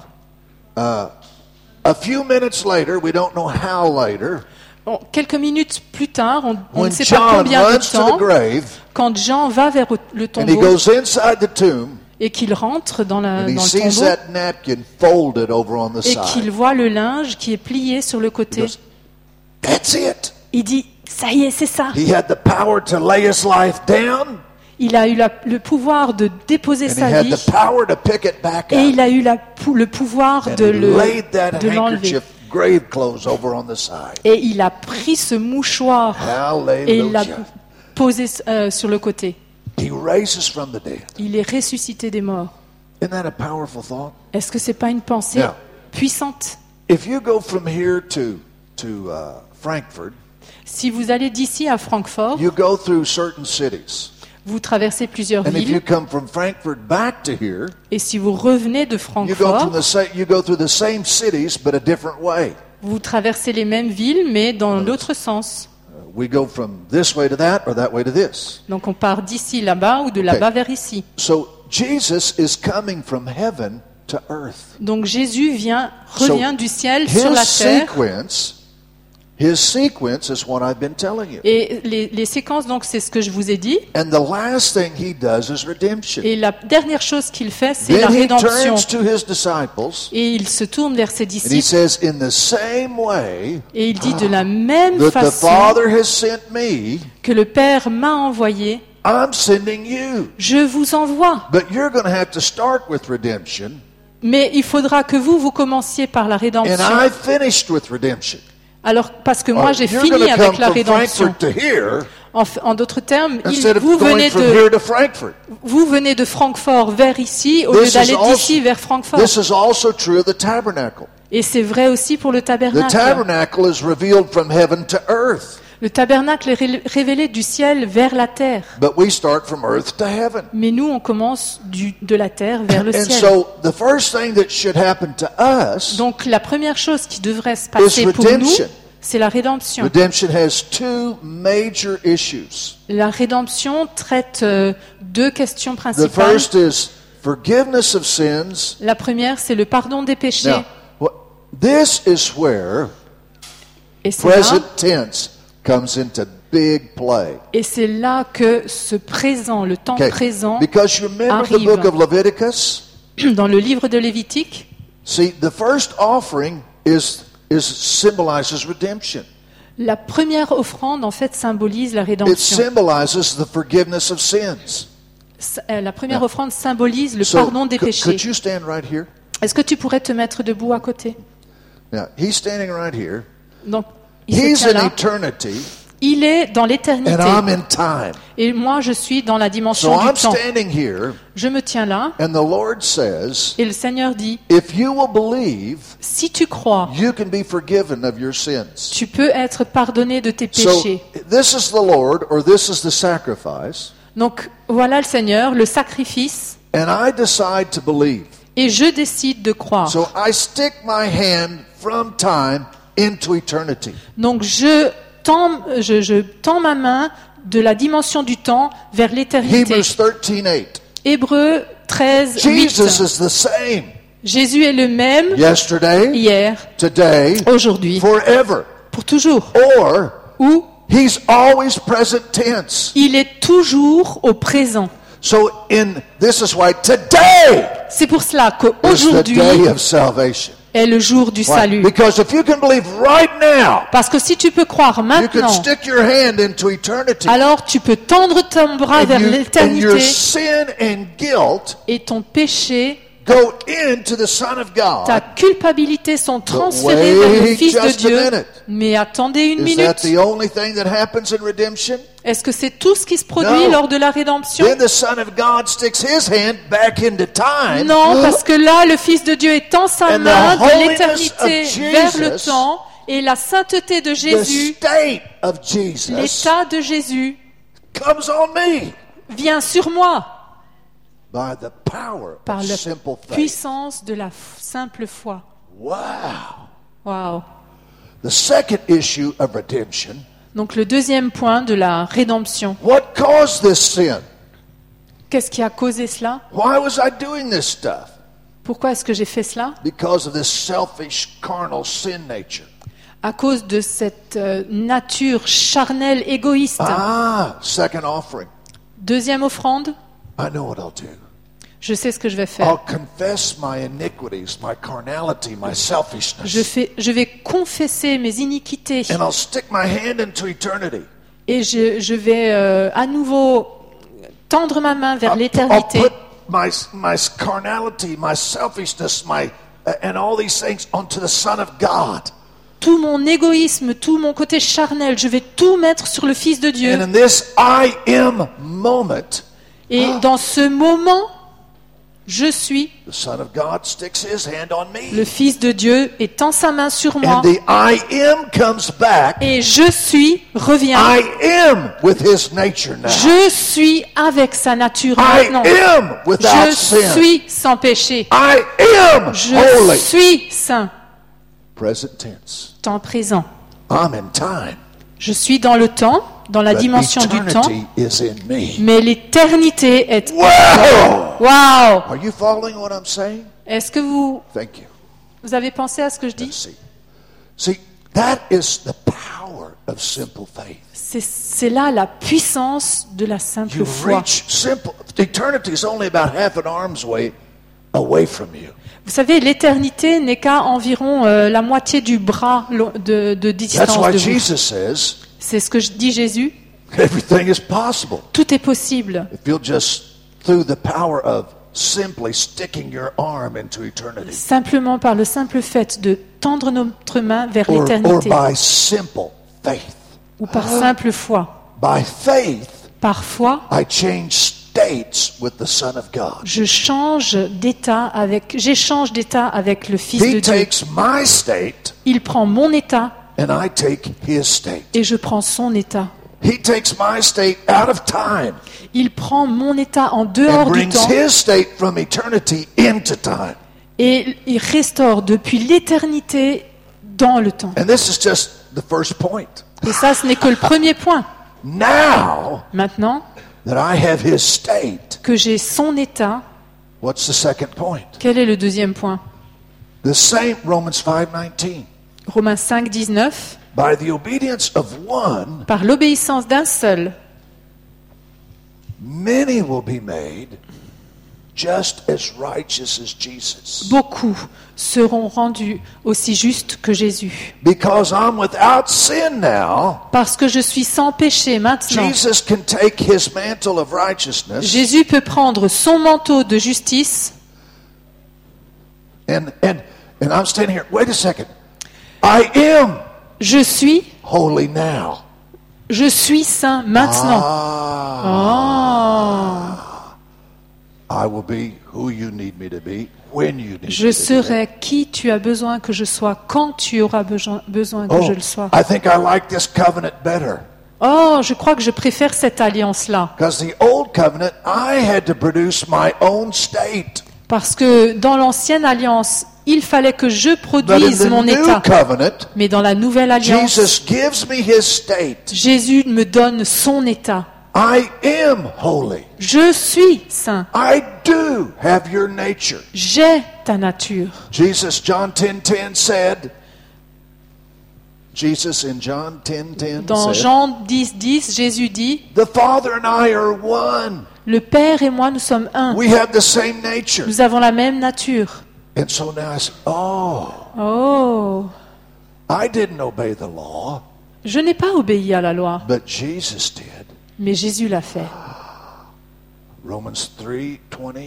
Uh, a few minutes later, we don't know how later, Bon, quelques minutes plus tard, on, on ne when sait pas John combien de runs to the temps, grave quand Jean va vers le and he tombeau goes inside the tomb et qu'il rentre dans, la, and he dans le sees tombeau that napkin folded over on the et qu'il side. voit le linge qui est plié sur le He côté, goes, that's it. il dit « Ça y est, c'est ça ». He had the power to lay his life down, Il a eu la- le pouvoir de déposer and he sa had vie the power to pick it back et il up. a eu la pou- le pouvoir And de he le laid that de l'enlever. handkerchief, grave clothes, over on the side. Et il a pris ce mouchoir et il l'a Hallelujah. posé euh, sur le côté. He raises from the dead. Il est ressuscité des morts. Isn't that a powerful thought? Est-ce que c'est pas une pensée Yeah. puissante? If you go from here to to uh, Frankfurt, Si vous allez d'ici à Francfort, you go through certain cities. vous traversez plusieurs And if you villes, come from Frankfurt back to here, et si vous revenez de you go through Francfort, the sa- you go through the same cities but a different way. vous traversez les mêmes villes, mais dans l'autre sens. Uh, we go from this way to that or that way to this. Donc on part d'ici là-bas ou de là-bas vers ici. So Jesus is coming from heaven to earth. Donc Jésus vient, So, revient du ciel sur la His terre. sequence, his sequence is what I've been telling you. Et les, les séquences, donc, c'est ce que je vous ai dit. And the last thing he does is redemption. Et la dernière chose qu'il fait, c'est la Then he rédemption. turns to his disciples Et il se tourne vers ses and he disciples says, in the same way et il dit de la même that the façon Father has sent me, que le Père m'a envoyé, I'm sending you. je vous envoie. But you're going to have to start with redemption. Mais il faudra que vous, vous commenciez par la And rédemption. I finished with redemption. Alors, parce que moi, Or j'ai you're fini going to avec come la from rédemption. Frankfurt to here En, f- en d'autres termes, il- instead of vous going venez from de, here to Frankfurt. vous venez de Francfort vers ici au lieu This is d'aller also- d'ici vers Francfort. This is also true of the tabernacle. Et c'est vrai aussi pour le The tabernacle. tabernacle is revealed from heaven to earth. Le tabernacle est ré- révélé du ciel vers la terre. But we start from earth to heaven. Mais nous, on commence du, de la terre vers le And ciel. so the first thing that should happen to us, Donc la première chose qui devrait se passer Is pour nous, redemption. c'est la rédemption. redemption has two major issues. La rédemption traite euh, deux questions The principales. first is forgiveness of sins. La première, c'est le pardon des péchés. Now, what- this is where Et c'est là, present tense comes into big play. et c'est là que ce présent, le temps Okay. présent, Because you remember the arrive. book of Leviticus? dans le livre de Lévitique, See, the first offering is is symbolizes redemption. la première offrande, en fait, symbolise la It rédemption. symbolizes the forgiveness of sins. S- euh, La première Yeah. offrande symbolise le So, pardon des could, péchés. could you stand right here? Est-ce que tu pourrais te mettre debout à côté? Yeah, he's standing right here. Donc, il se He's tient in là. eternity, Il est dans l'éternité. and I'm in time. Et moi, je suis dans la So dimension I'm du temps. standing here, Je me tiens là. and the Lord says, Et le Seigneur dit, if you will believe, si tu crois, you can be forgiven of your sins. tu peux être pardonné de tes So péchés. this is the Lord, or this is the sacrifice, Donc, voilà le Seigneur, le sacrifice. and I decide to believe. Et je décide de croire. So I stick my hand from time into eternity. Donc, je tends, je, je tends ma main de la dimension du temps vers l'éternité. Hebrews thirteen eight. Hébreux treize, huit. Jesus is the same Jésus est le même yesterday, hier, today, aujourd'hui, forever. pour toujours. Or Ou he's always present tense. il est toujours au présent. So in this is why today C'est pour cela is the qu'aujourd'hui day of salvation. est le jour du Why? salut. Because if you can believe right now, Parce que si tu peux croire you can maintenant, stick your hand into eternity. alors tu peux tendre ton bras And, vers you, and your l'éternité sin and guilt et ton péché, go into the Son of ta God. culpabilité sont transférées wait vers le Fils de just a Dieu. minute. Mais attendez une Is that minute. the only thing that happens in redemption? Est-ce que c'est tout ce qui se produit No. lors de la rédemption? Then the Son of God sticks his hand back into time. Non, parce que là, le Fils de Dieu étend sa And the main de holiness l'éternité of vers le Jesus, temps et la sainteté de the Jésus, state of Jesus l'état de Jésus, comes on me vient sur moi by the power par of la simple faith. puissance de la f- simple foi. Wow. Waouh! The second issue of redemption. Donc le deuxième point de la rédemption. What caused this sin? Qu'est-ce qui a causé cela? Why was I doing this stuff? Pourquoi est-ce que j'ai fait cela? Because of this selfish, carnal sin nature. À cause de cette euh, nature charnelle, égoïste. Ah, second offering. Deuxième offrande, I know what I'll do. je sais ce que je vais I'll faire. confess my iniquities, my carnality, my selfishness. Je, fais, je vais confesser mes iniquités And I'll stick my hand into eternity. et je, je vais euh, à nouveau tendre ma main vers I'll, I'll l'éternité. put my, my carnality, my selfishness, my, uh, and all these things onto the Son of God. Tout mon égoïsme, tout mon côté charnel, je vais tout mettre sur le Fils de And Dieu. in this I am moment, Et dans ce moment, je suis, the Son of God sticks his hand on me. le Fils de Dieu étend sa main sur moi. And the I am comes back. Et je suis, revient. I am with his nature now. Je suis avec sa nature I maintenant. am without Je sin. suis sans péché. I am Je holy. suis saint. Present tense. Temps présent. I'm in time. Je suis dans le temps, dans la But dimension du temps, eternity is in me. mais l'éternité est... Wow! Waouh! Are you following what I'm saying? Est-ce que vous, Thank you. vous avez pensé à ce que je dis? Let's see. See, that is the power of simple faith. C'est, c'est là la puissance de la simple You foi. reach simple. Eternity is only about half an arm's way away from you. Vous savez, l'éternité n'est qu'à environ euh, la moitié du bras lo- de, de That's distance why de vous. Jesus says C'est ce que je dis Jésus. everything is possible Tout est possible. if you'll just, through the power of simply sticking your arm into eternity, Simplement par le simple fait de tendre notre main vers or, or l'éternité. by simple faith. Ou par simple foi. By faith, Parfois, I change states with the Son of God. je change d'état avec, j'échange d'état avec le Fils de He Dieu. takes my state, Il prend mon état and I take his state. et je prends son état. He takes my state out of time Il prend mon état en and dehors du brings temps his state from eternity into time. et il restaure depuis l'éternité dans le temps. And this is just the first point. Et ça, ce n'est que le premier point. Now Maintenant that I have his state, que j'ai son état, what's the second point? quel est le deuxième point? The same Romans five nineteen. Romains cinq, dix-neuf. By the obedience of one, Par l'obéissance d'un seul, many will be made just as righteous as Jesus. beaucoup seront rendus aussi justes que Jésus. Because I'm without sin now, Parce que je suis sans péché maintenant. Jesus can take his mantle of righteousness Jésus peut prendre son manteau de justice. and and and I'm standing here. Wait a second. I am Je suis, holy now. je suis saint maintenant. Ah. Oh. I will be who you need me to be, when you need Je me to be. serai qui tu as besoin que je sois, quand tu auras besoin, besoin que Oh, je le sois. I think I like this covenant better. Oh, je crois que je préfère cette alliance-là. Because the old covenant, I had to produce my own state. Parce que dans l'ancienne alliance, il fallait que je But in produise the mon new état. covenant, Mais dans la nouvelle alliance, Jesus gives me his state. Jésus me donne son état. I am holy. Je suis saint. I do have your nature. J'ai ta nature. Jesus, John ten ten said, Jesus in John ten ten Dans said, Jean dix dix, Jésus dit, the Father and I are one. le Père et moi, nous sommes un. We have the same nature. Nous avons la même nature. And so now I say, oh, Oh, I didn't obey the law, je n'ai pas obéi à la loi, but Jesus did. mais Jésus l'a fait. Romans three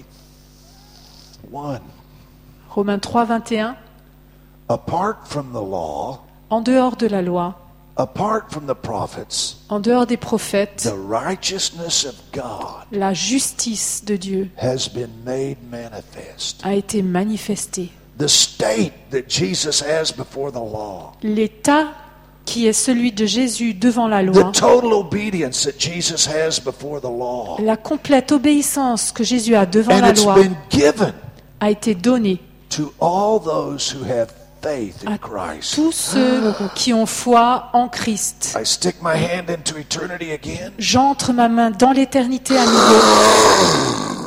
twenty-one. Romains trois vingt et un. Apart from the law, En dehors de la loi, apart from the prophets, en dehors des prophètes, the righteousness of God la justice de Dieu has been made manifest. a été manifestée. The state that Jesus has before the law, L'état qui est celui de Jésus devant la the loi, total obedience that Jesus has before the law, la complète obéissance que Jésus a devant and la it's loi been given a été donnée to all those who have faith in à Christ. tous ceux qui ont foi en Christ. I stick my hand into eternity again. J'entre ma main dans l'éternité à nouveau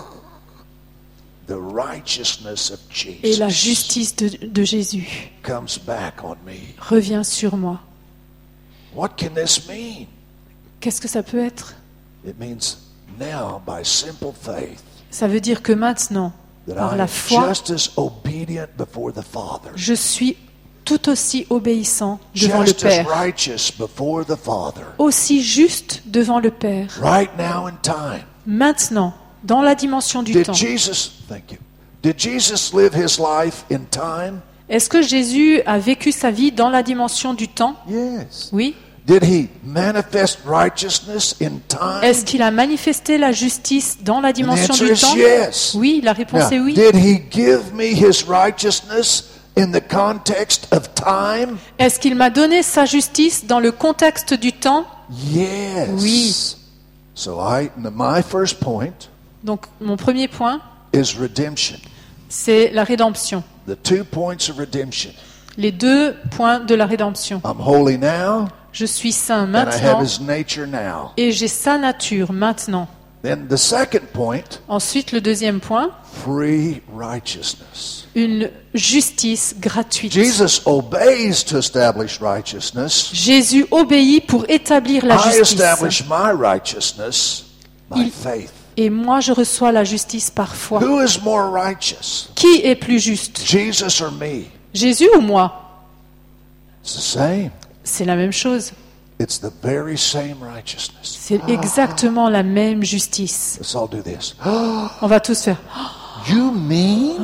The righteousness of et la Jesus justice de, de Jésus comes back on me. revient sur moi. What can this mean? Qu'est-ce que ça peut être? It means now, by simple faith, Ça veut dire que maintenant, that par I la am foi, just as obedient before the Father, je suis tout aussi obéissant devant le just as Père, righteous before the Father, aussi juste devant le Père, right now in time. maintenant, dans la dimension du Did temps. Jesus, thank you. Did Jesus live his life in time? Est-ce que Jésus a vécu sa vie dans la dimension du temps? Yes. Oui. Did he manifest righteousness in time? Est-ce qu'il a manifesté la justice dans la And the dimension answer du is temps? yes. Oui, la réponse Now, est oui. did he give me his righteousness in the context of time? Est-ce qu'il m'a donné sa justice dans le contexte du temps? Yes. Oui. So I, my first point Donc, mon premier point, is redemption. c'est la rédemption. The two points of redemption. Les deux points de la rédemption. I'm holy now, Je suis saint and I have maintenant his nature now. et j'ai sa nature maintenant. Then the second point, Ensuite, le deuxième point, free righteousness. une justice gratuite. Jesus obeys to establish righteousness. Jésus obéit pour établir la I justice. establish my righteousness by Il- faith. Et moi, je reçois la justice par foi. Who is more righteous, Qui est plus juste? Jesus or me? Jésus ou moi? It's the same. C'est la même chose. It's the very same righteousness. C'est exactement la même justice. Let's all do this. On va tous faire. You mean?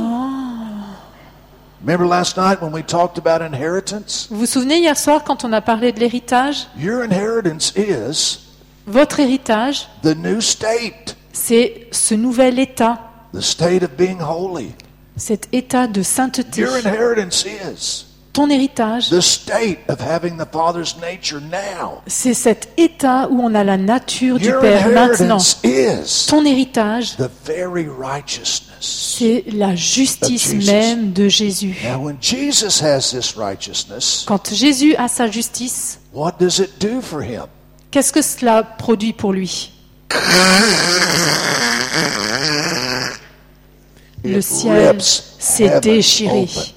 Remember last night when we talked about inheritance? Vous vous souvenez hier soir quand on a parlé de l'héritage? Your inheritance is Votre héritage, the new state, c'est ce nouvel état, the state of being holy. cet état de sainteté. Your inheritance is Ton héritage, the state of having the Father's nature now. c'est cet état où on a la nature du Your Père maintenant. inheritance is Ton héritage, the very righteousness. c'est la justice Of Jesus. même de Jésus. Now, when Jesus has this righteousness, Quand Jésus a sa justice, what does it do for him? qu'est-ce que cela produit pour lui? Le It ciel rips s'est heaven déchiré. open.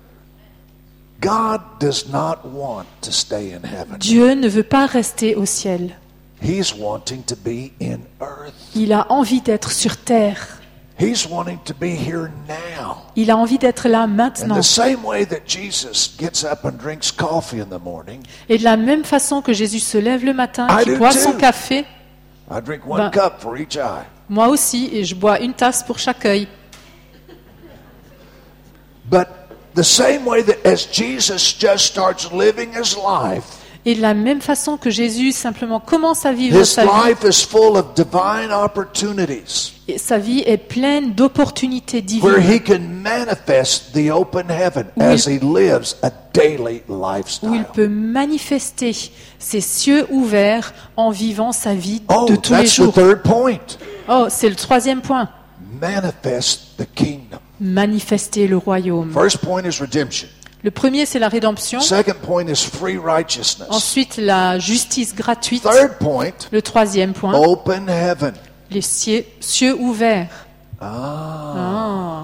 God does not want to stay in heaven. Dieu ne veut pas rester au ciel. He's wanting to be in earth. Il a envie d'être sur terre. He's wanting to be here now. Il a envie d'être là In maintenant. the same way that Jesus gets up and drinks coffee in the morning, Et de la même façon que Jésus se lève le matin, I qu'il do boit too. son café, I drink one Ben- cup for each eye. moi aussi, et je bois une tasse pour chaque œil. But The same way that as Jesus just starts living his life, Et de la même façon que Jésus simplement commence à vivre his sa vie, life is full of divine opportunities et sa vie est pleine d'opportunités where divines he can manifest the open heaven Où as il- he lives a daily où il lifestyle. peut manifester ses cieux ouverts en vivant sa vie Oh, de tous les that's the jours. third point. Oh, c'est le troisième point. Manifest the kingdom. Manifester le royaume. First point is redemption. Le premier, c'est la rédemption. Second point is free righteousness. Ensuite, la justice gratuite. Third point, Le troisième point, open heaven. les cieux, cieux ouverts. Ah.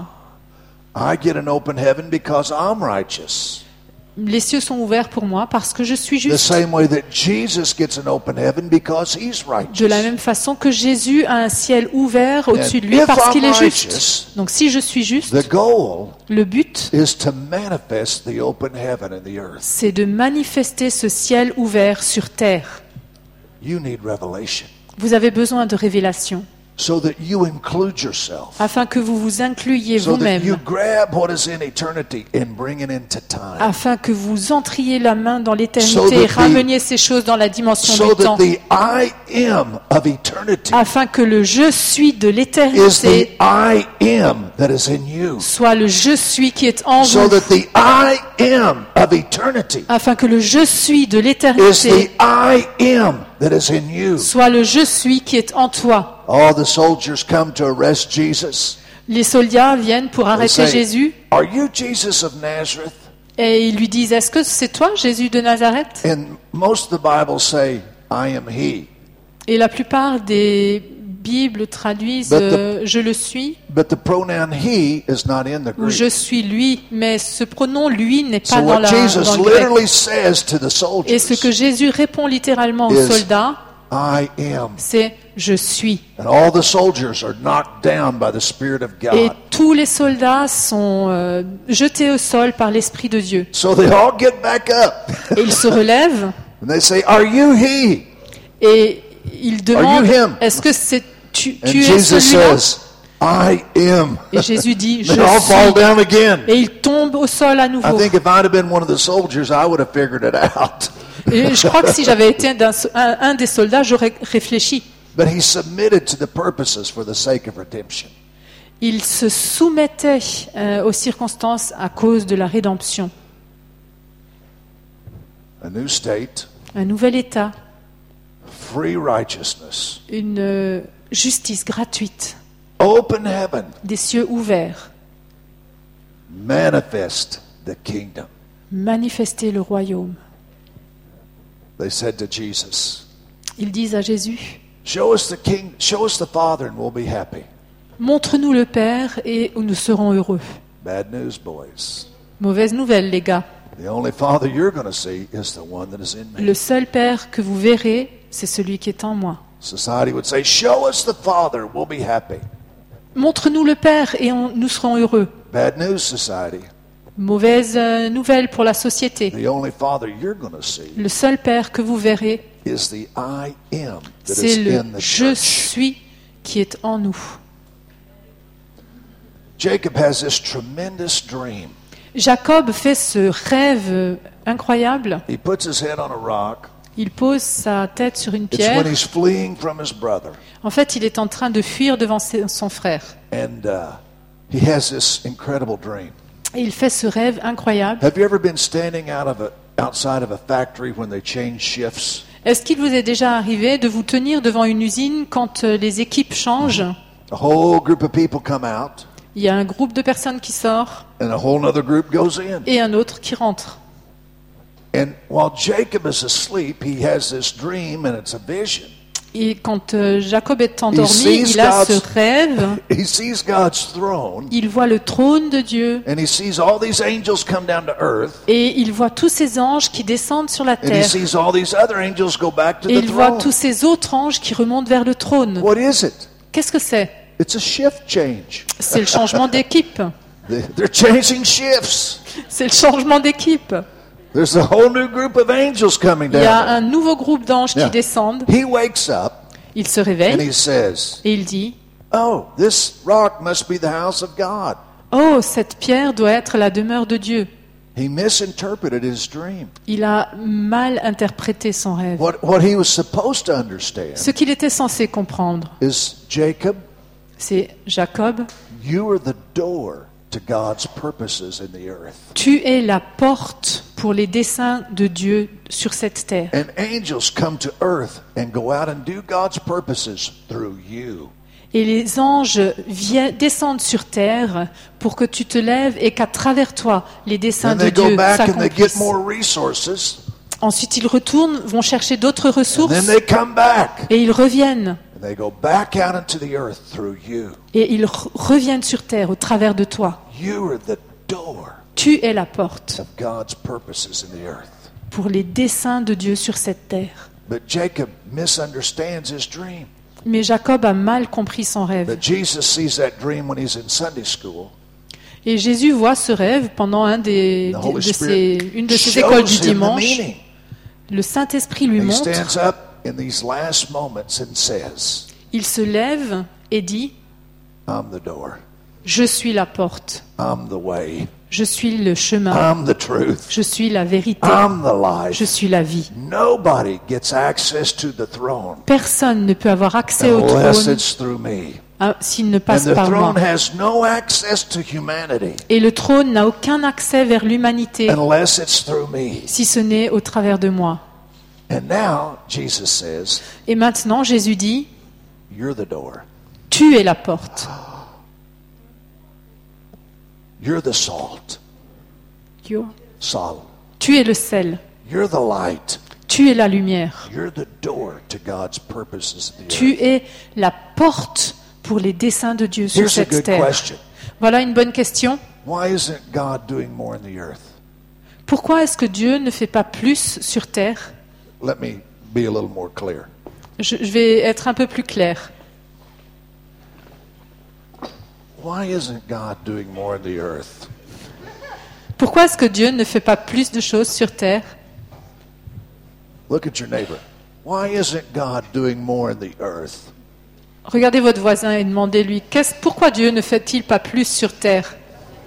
Ah. I get an open heaven because I'm righteous. Les cieux sont ouverts pour moi parce que je suis The juste. same way that Jesus gets an open heaven because he's righteous. De la même façon que Jésus a un ciel ouvert au-dessus de lui if parce I'm qu'il est righteous, juste. Donc si je suis juste, The goal le but, is to manifest the open heaven in the earth. c'est de manifester ce ciel ouvert sur terre. You need revelation Vous avez besoin de révélation so that you include yourself. afin que vous vous incluiez So that you vous-même, grab what is in eternity and bring it into time. afin que vous entriez la main dans So l'éternité et that the- rameniez ces choses dans la dimension So du that temps, the I am of eternity afin que le je suis de is the l'éternité I am that is in you. soit le je suis qui est en So vous, that the I am of eternity afin que le je suis de is the l'éternité I am that is in you. soit le je suis qui est en toi. All the soldiers come to arrest Jesus. Les soldats viennent pour They arrêter say, Jésus "Are you Jesus of Nazareth?" et ils lui disent, est-ce que c'est toi, Jésus de Nazareth? And most of the Bibles say, "I am he." Et la plupart des Bibles traduisent But the- euh, je le suis But the pronoun he is not in the ou je Greek. suis lui, mais ce pronom lui n'est So pas dans, what la, Jesus dans le grec. literally says to the Et ce que soldiers, Jésus répond littéralement aux is- soldats, "I am." c'est je suis. And all the soldiers are knocked down by the Spirit of Et God. tous les soldats sont euh, jetés au sol par l'Esprit de Dieu. So they all get back up. Et ils se relèvent And they say, "Are you he?" et ils Are demandent, you him? est-ce que c'est tu, And tu es Jesus celui-là? says, "I am." Et Jésus dit, je They all fall suis. down again. Et il tombe au sol à I nouveau. think if I'd have been one of the soldiers, I would have figured it out. Et je crois que si j'avais été d'un- un, un des soldats, j'aurais réfléchi. But he submitted to the purposes for the sake of redemption. Il se soumettait euh, aux circonstances à cause de la rédemption. A new state, Un nouvel état, free righteousness, une euh, justice gratuite, open heaven, des cieux ouverts, manifest the kingdom. manifester le royaume. They said to Jesus, Ils disent à Jésus, "Show us the king, show us the Father, and we'll be happy." montre-nous le Père et nous serons heureux. Bad news, boys. Mauvaise nouvelle, les gars. The only Father you're going to see is the one that is in me. Le seul Père que vous verrez, c'est celui qui est en moi. Society would say, "Show us the Father, we'll be happy." Montre-nous le Père et on- nous serons heureux. Bad news, society. Mauvaise euh, nouvelle pour la société. The only Father you're going to see Le seul Père que vous verrez, is the I am that c'est is le in the je church. suis qui est en nous. Jacob has this tremendous dream. Jacob fait ce rêve euh, incroyable. He puts his head on a rock. Il pose sa tête sur une It's pierre. when he's fleeing from his brother. En fait, il est en train de fuir devant ses- son frère. And uh, he has this incredible dream. Et il fait ce rêve incroyable. Have you ever been standing out of a, outside of a factory when they change shifts? Est-ce qu'il vous est déjà arrivé de vous tenir devant une usine quand euh, les équipes changent? A whole group of people come out, Il y a un groupe de personnes qui sort and a whole other group goes in. et un autre qui rentre. And while Jacob is asleep, he has this dream, and it's a vision. Et quand euh, Jacob est endormi, sees il a ce God's- rêve. He sees God's throne, Il voit le trône de Dieu and he sees all these angels come down to earth, et il voit tous ces anges qui descendent sur la and he terre. sees all these other angels go back to Et the il voit throne. tous ces autres anges qui remontent vers le trône. What is it? Qu'est-ce que c'est? It's a shift change. C'est le changement d'équipe. They- They're changing shifts. C'est le changement d'équipe. There's a whole new group of angels coming Il y a down. un nouveau groupe d'anges Yeah. qui descendent. He wakes up Il se and réveille he says, et il dit, "Oh, this rock must be the house of God." « Oh, cette pierre doit être la demeure de Dieu. He misinterpreted his dream. Il a mal interprété son rêve. What, what he was supposed to understand Ce qu'il était censé comprendre, is, Jacob, c'est Jacob, you are the door to God's purposes in the earth. tu es la porte pour les desseins de Dieu sur cette terre. And angels come to earth and go out and do God's purposes through you. Et les anges viennent, descendent sur terre pour que tu te lèves et qu'à travers toi, les desseins And de they go Dieu back and they get s'accomplissent. more resources. Ensuite, ils retournent, vont chercher d'autres And ressources then they come back. et ils reviennent. And they go back out into the earth through you. Et ils re- reviennent sur terre au travers de toi. You are the door Tu es la porte of God's purposes in the earth. pour les desseins de Dieu sur cette terre. But Jacob misunderstands his dream. Mais Jacob a mal compris son rêve. But Jesus sees that dream when he's in Sunday school. Et Jésus voit ce rêve pendant un des, The de, Holy de Spirit ses, une de ses écoles du shows him the dimanche. meaning. Le Saint-Esprit lui And he montre. stands up in these last moments and says, Il se lève et dit, I'm the door. je suis la porte, I'm the way. je suis le chemin, I'm the truth. je suis la vérité, I'm the life. je suis la vie. Nobody gets access to the throne Personne ne peut avoir accès au unless trône it's through me. hein, s'il ne And passe the par moi. throne has no access to humanity Et le trône n'a aucun accès vers l'humanité unless it's through me. si ce n'est au travers de moi. And now Jesus says, Et maintenant, Jésus dit, you're the door. tu es la porte. You're the salt. Salt. Tu es le sel. You're the light. Tu es la lumière. You're the door to God's purposes in the Tu earth. es la porte pour les desseins de Dieu sur Here's a cette good terre. question. Voilà une bonne question. Why isn't God doing more in the earth? Pourquoi est-ce que Dieu ne fait pas plus sur terre? Let me be a little more clear. Je, je vais être un peu plus clair. Why isn't God doing more in the earth? Pourquoi est-ce que Dieu ne fait pas plus de choses sur terre? Look at your neighbor. Why isn't God doing more in the earth? Regardez votre voisin et demandez-lui, qu'est-ce, pourquoi Dieu ne fait-il pas plus sur terre?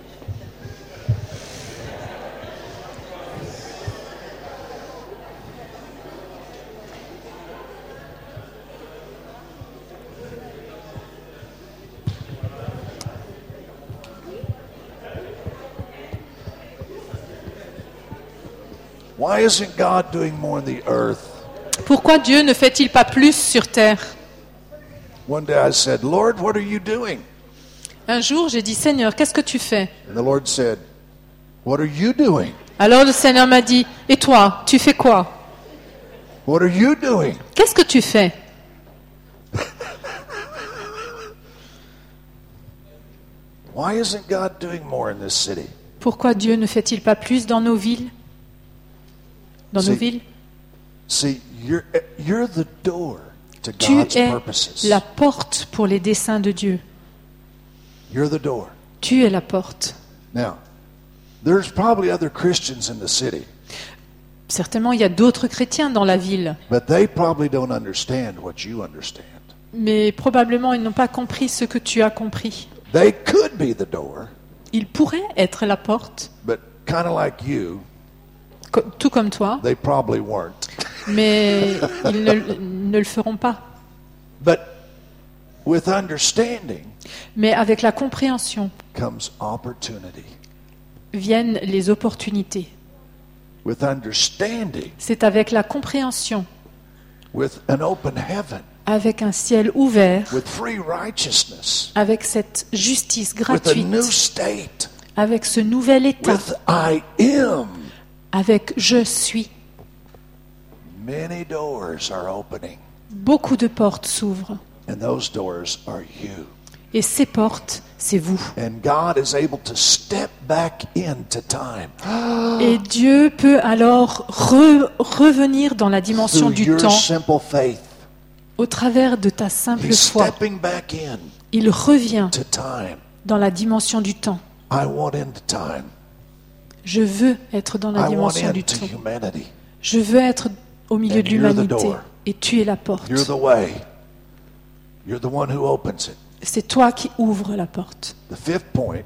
Why isn't God doing more in the earth? Pourquoi Dieu ne fait-il pas plus sur terre? One day I said, Lord, what are you doing? Un jour, j'ai dit, Seigneur, qu'est-ce que tu fais? And the Lord said, what are you doing? Alors le Seigneur m'a dit, et toi, tu fais quoi? What are you doing? Qu'est-ce que tu fais? Why isn't God doing more in this city? Pourquoi Dieu ne fait-il pas plus dans nos villes? Dans nos See, villes? See, you're, you're the door to Tu God's es purposes. la porte pour les desseins de Dieu. You're the door. Tu es la porte. Now, there's probably other Christians in the city, Certainement, il y a d'autres chrétiens dans la ville, but they probably don't understand what you understand. mais probablement ils n'ont pas compris ce que tu as compris. They could be the door, Ils pourraient être la porte, but kind of like you, co- tout comme toi, they probably weren't. mais ils ne, ne le feront pas. But with understanding Mais avec la compréhension comes opportunity. viennent les opportunités. With understanding, C'est avec la compréhension, with an open heaven, avec un ciel ouvert, with free righteousness, avec cette justice with a new gratuite, state, avec ce nouvel état, with I am. avec je suis. Many doors are opening, Beaucoup de portes s'ouvrent. and those doors are you. Et ces portes, c'est vous. And God is able to step back into time Et Dieu peut alors re- revenir dans la dimension through du your temps simple faith. au travers de ta simple He's foi. stepping back in Il revient to time. dans la dimension du temps. I want into time. Je veux être dans la I want dimension du into temps. humanity. Je veux être au milieu And de you're the l'humanité. door. Et tu es la porte. You're the way. You're the one who opens it. C'est toi qui ouvres la porte. The fifth point,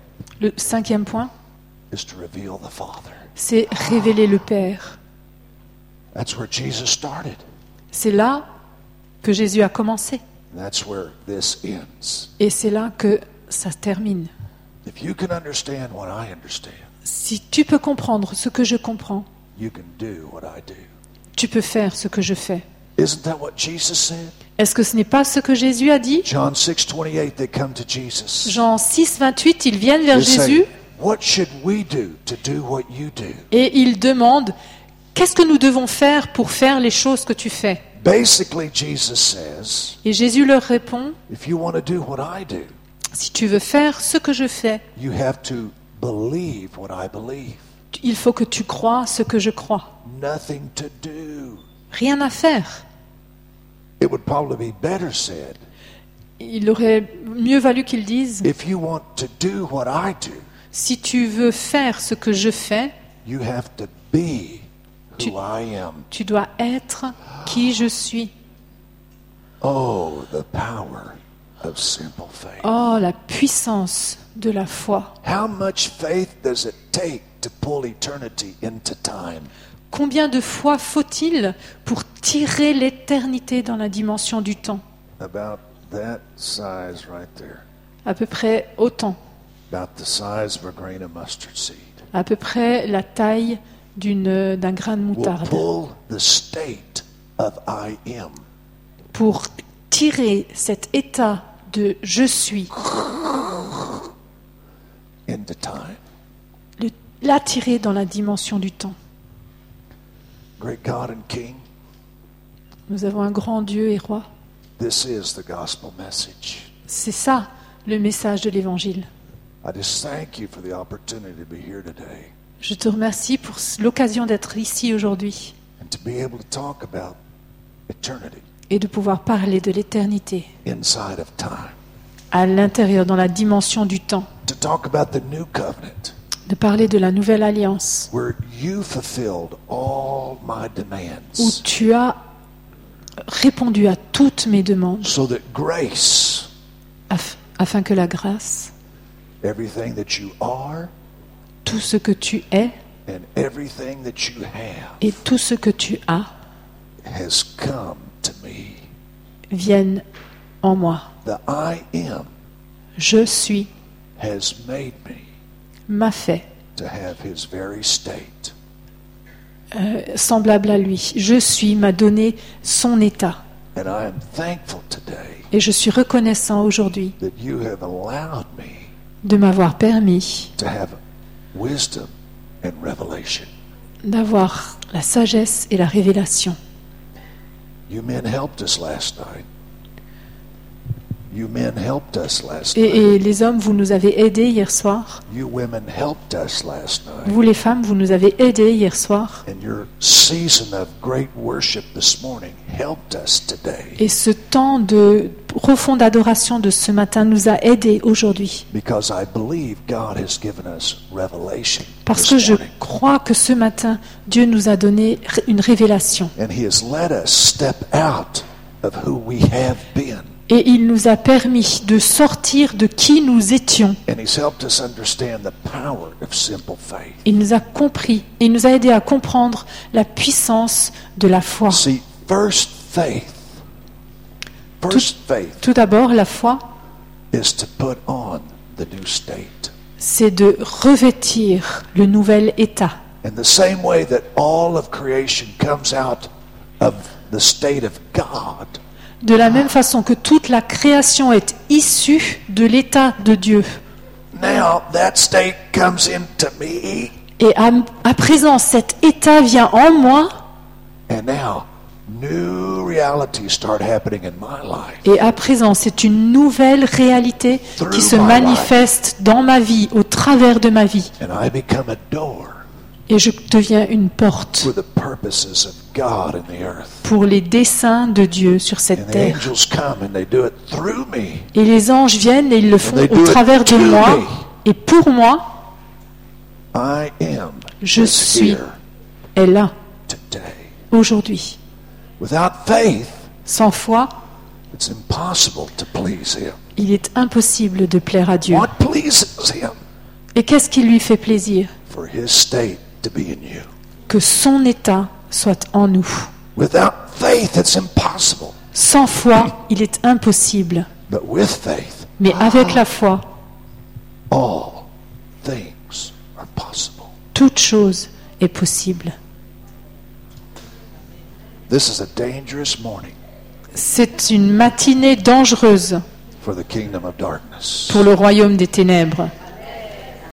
Le cinquième point, is to reveal the Father. c'est révéler le Père. That's where Jesus started. C'est là que Jésus a commencé. That's where this ends. Et c'est là que ça se termine. If you can understand what I understand, Si tu peux comprendre ce que je comprends, you can do what I do. tu peux faire ce que je fais. Isn't that what Jesus said? Est-ce que ce n'est pas ce que Jésus a dit? John six twenty-eight, they come to Jesus. Jean six, vingt-huit, ils viennent vers They say, Jésus what should we do to do what you do? et ils demandent « Qu'est-ce que nous devons faire pour faire les choses que tu fais ?» Basically, Jesus says, Et Jésus leur répond if you want to do what I do, « Si tu veux faire ce que je fais, you have to believe what I believe. il faut que tu crois ce que je crois. Nothing to do. Rien à faire. » It would probably be better said, Il aurait mieux valu qu'ils disent if you want to do what I do, « Si tu veux faire ce que je fais, you have to be Tu- who I am. tu dois être qui je suis. » Oh, the power of simple faith. Oh, la puissance de la foi. How much faith does it take to pull eternity into time? Combien de fois faut-il pour tirer l'éternité dans la dimension du temps? About that size right there. À peu près autant. About the size of a grain of mustard seed. À peu près la taille d'une, d'un grain de Will moutarde. pull the state of I am Pour tirer cet état de je suis, into time. le, l'attirer dans la dimension du temps. Great God and King, Nous avons un grand Dieu et roi. this is the gospel message. C'est ça le message de l'Évangile. I just thank you for the opportunity to be here today Je te remercie pour l'occasion d'être ici aujourd'hui and to be able to talk about eternity et de pouvoir parler de l'éternité inside of time. à l'intérieur, dans la dimension du temps, To talk about the new covenant de parler de la nouvelle alliance where you fulfilled all my où demands tu as répondu à toutes mes demandes so that grace, af- afin que la grâce, everything that you are tout ce que tu es and everything that you have, et tout ce que tu as has come to me. viennent en moi. The I am Je suis has made me m'a fait to have his very state. euh, semblable à lui. Je suis m'a donné son état. And I am thankful today Et je suis reconnaissant aujourd'hui that you have allowed me de m'avoir permis to have wisdom and revelation. d'avoir la sagesse et la révélation. You men helped us last night. You men helped us last Et, night. et les hommes, vous nous avez aidés hier soir. You women helped us last night. Vous les femmes, vous nous avez aidés hier soir. And your season of great worship this morning helped us today. Et ce temps de profonde adoration de ce matin nous a aidés aujourd'hui. Because I believe God has given us revelation Parce this que je morning. crois que ce matin, Dieu nous a donné une révélation. And He has let us step out of who we have been. Et il nous a permis de sortir de qui nous étions. And He's helped us understand the power of simple faith. Il nous a compris, il nous a aidés à comprendre la puissance de la foi. See, first faith, first faith Tout d'abord, la foi, is to put on the new state. c'est de revêtir le nouvel état. In the same way that all of creation comes out of the state of God, De la même façon que toute la création est issue de l'état de Dieu. now that state comes into me, Et à, à présent, cet état vient en moi. and now new realities start happening in my life. Et à présent, c'est une nouvelle réalité qui se manifeste dans ma vie, au travers de ma vie. And I become a door Et je deviens une porte for the purposes of God in the earth. pour les desseins de Dieu sur And cette the terre. angels come and they do it through me. Et les anges viennent et ils le font And they do au it travers de to moi. me. Et pour moi, I am Je is suis. here est là, today. aujourd'hui. Without faith, Sans foi, it's impossible to please Him. il est impossible de plaire à Dieu. What pleases Him? Et qu'est-ce qui lui fait plaisir? For his state to be in you. Que son état soit en nous. Without faith, it's impossible. Sans foi, il est impossible. But with faith, Mais avec la foi, all things are possible. toute chose est possible. This is a dangerous morning C'est une matinée dangereuse for the kingdom of darkness. pour le royaume des ténèbres.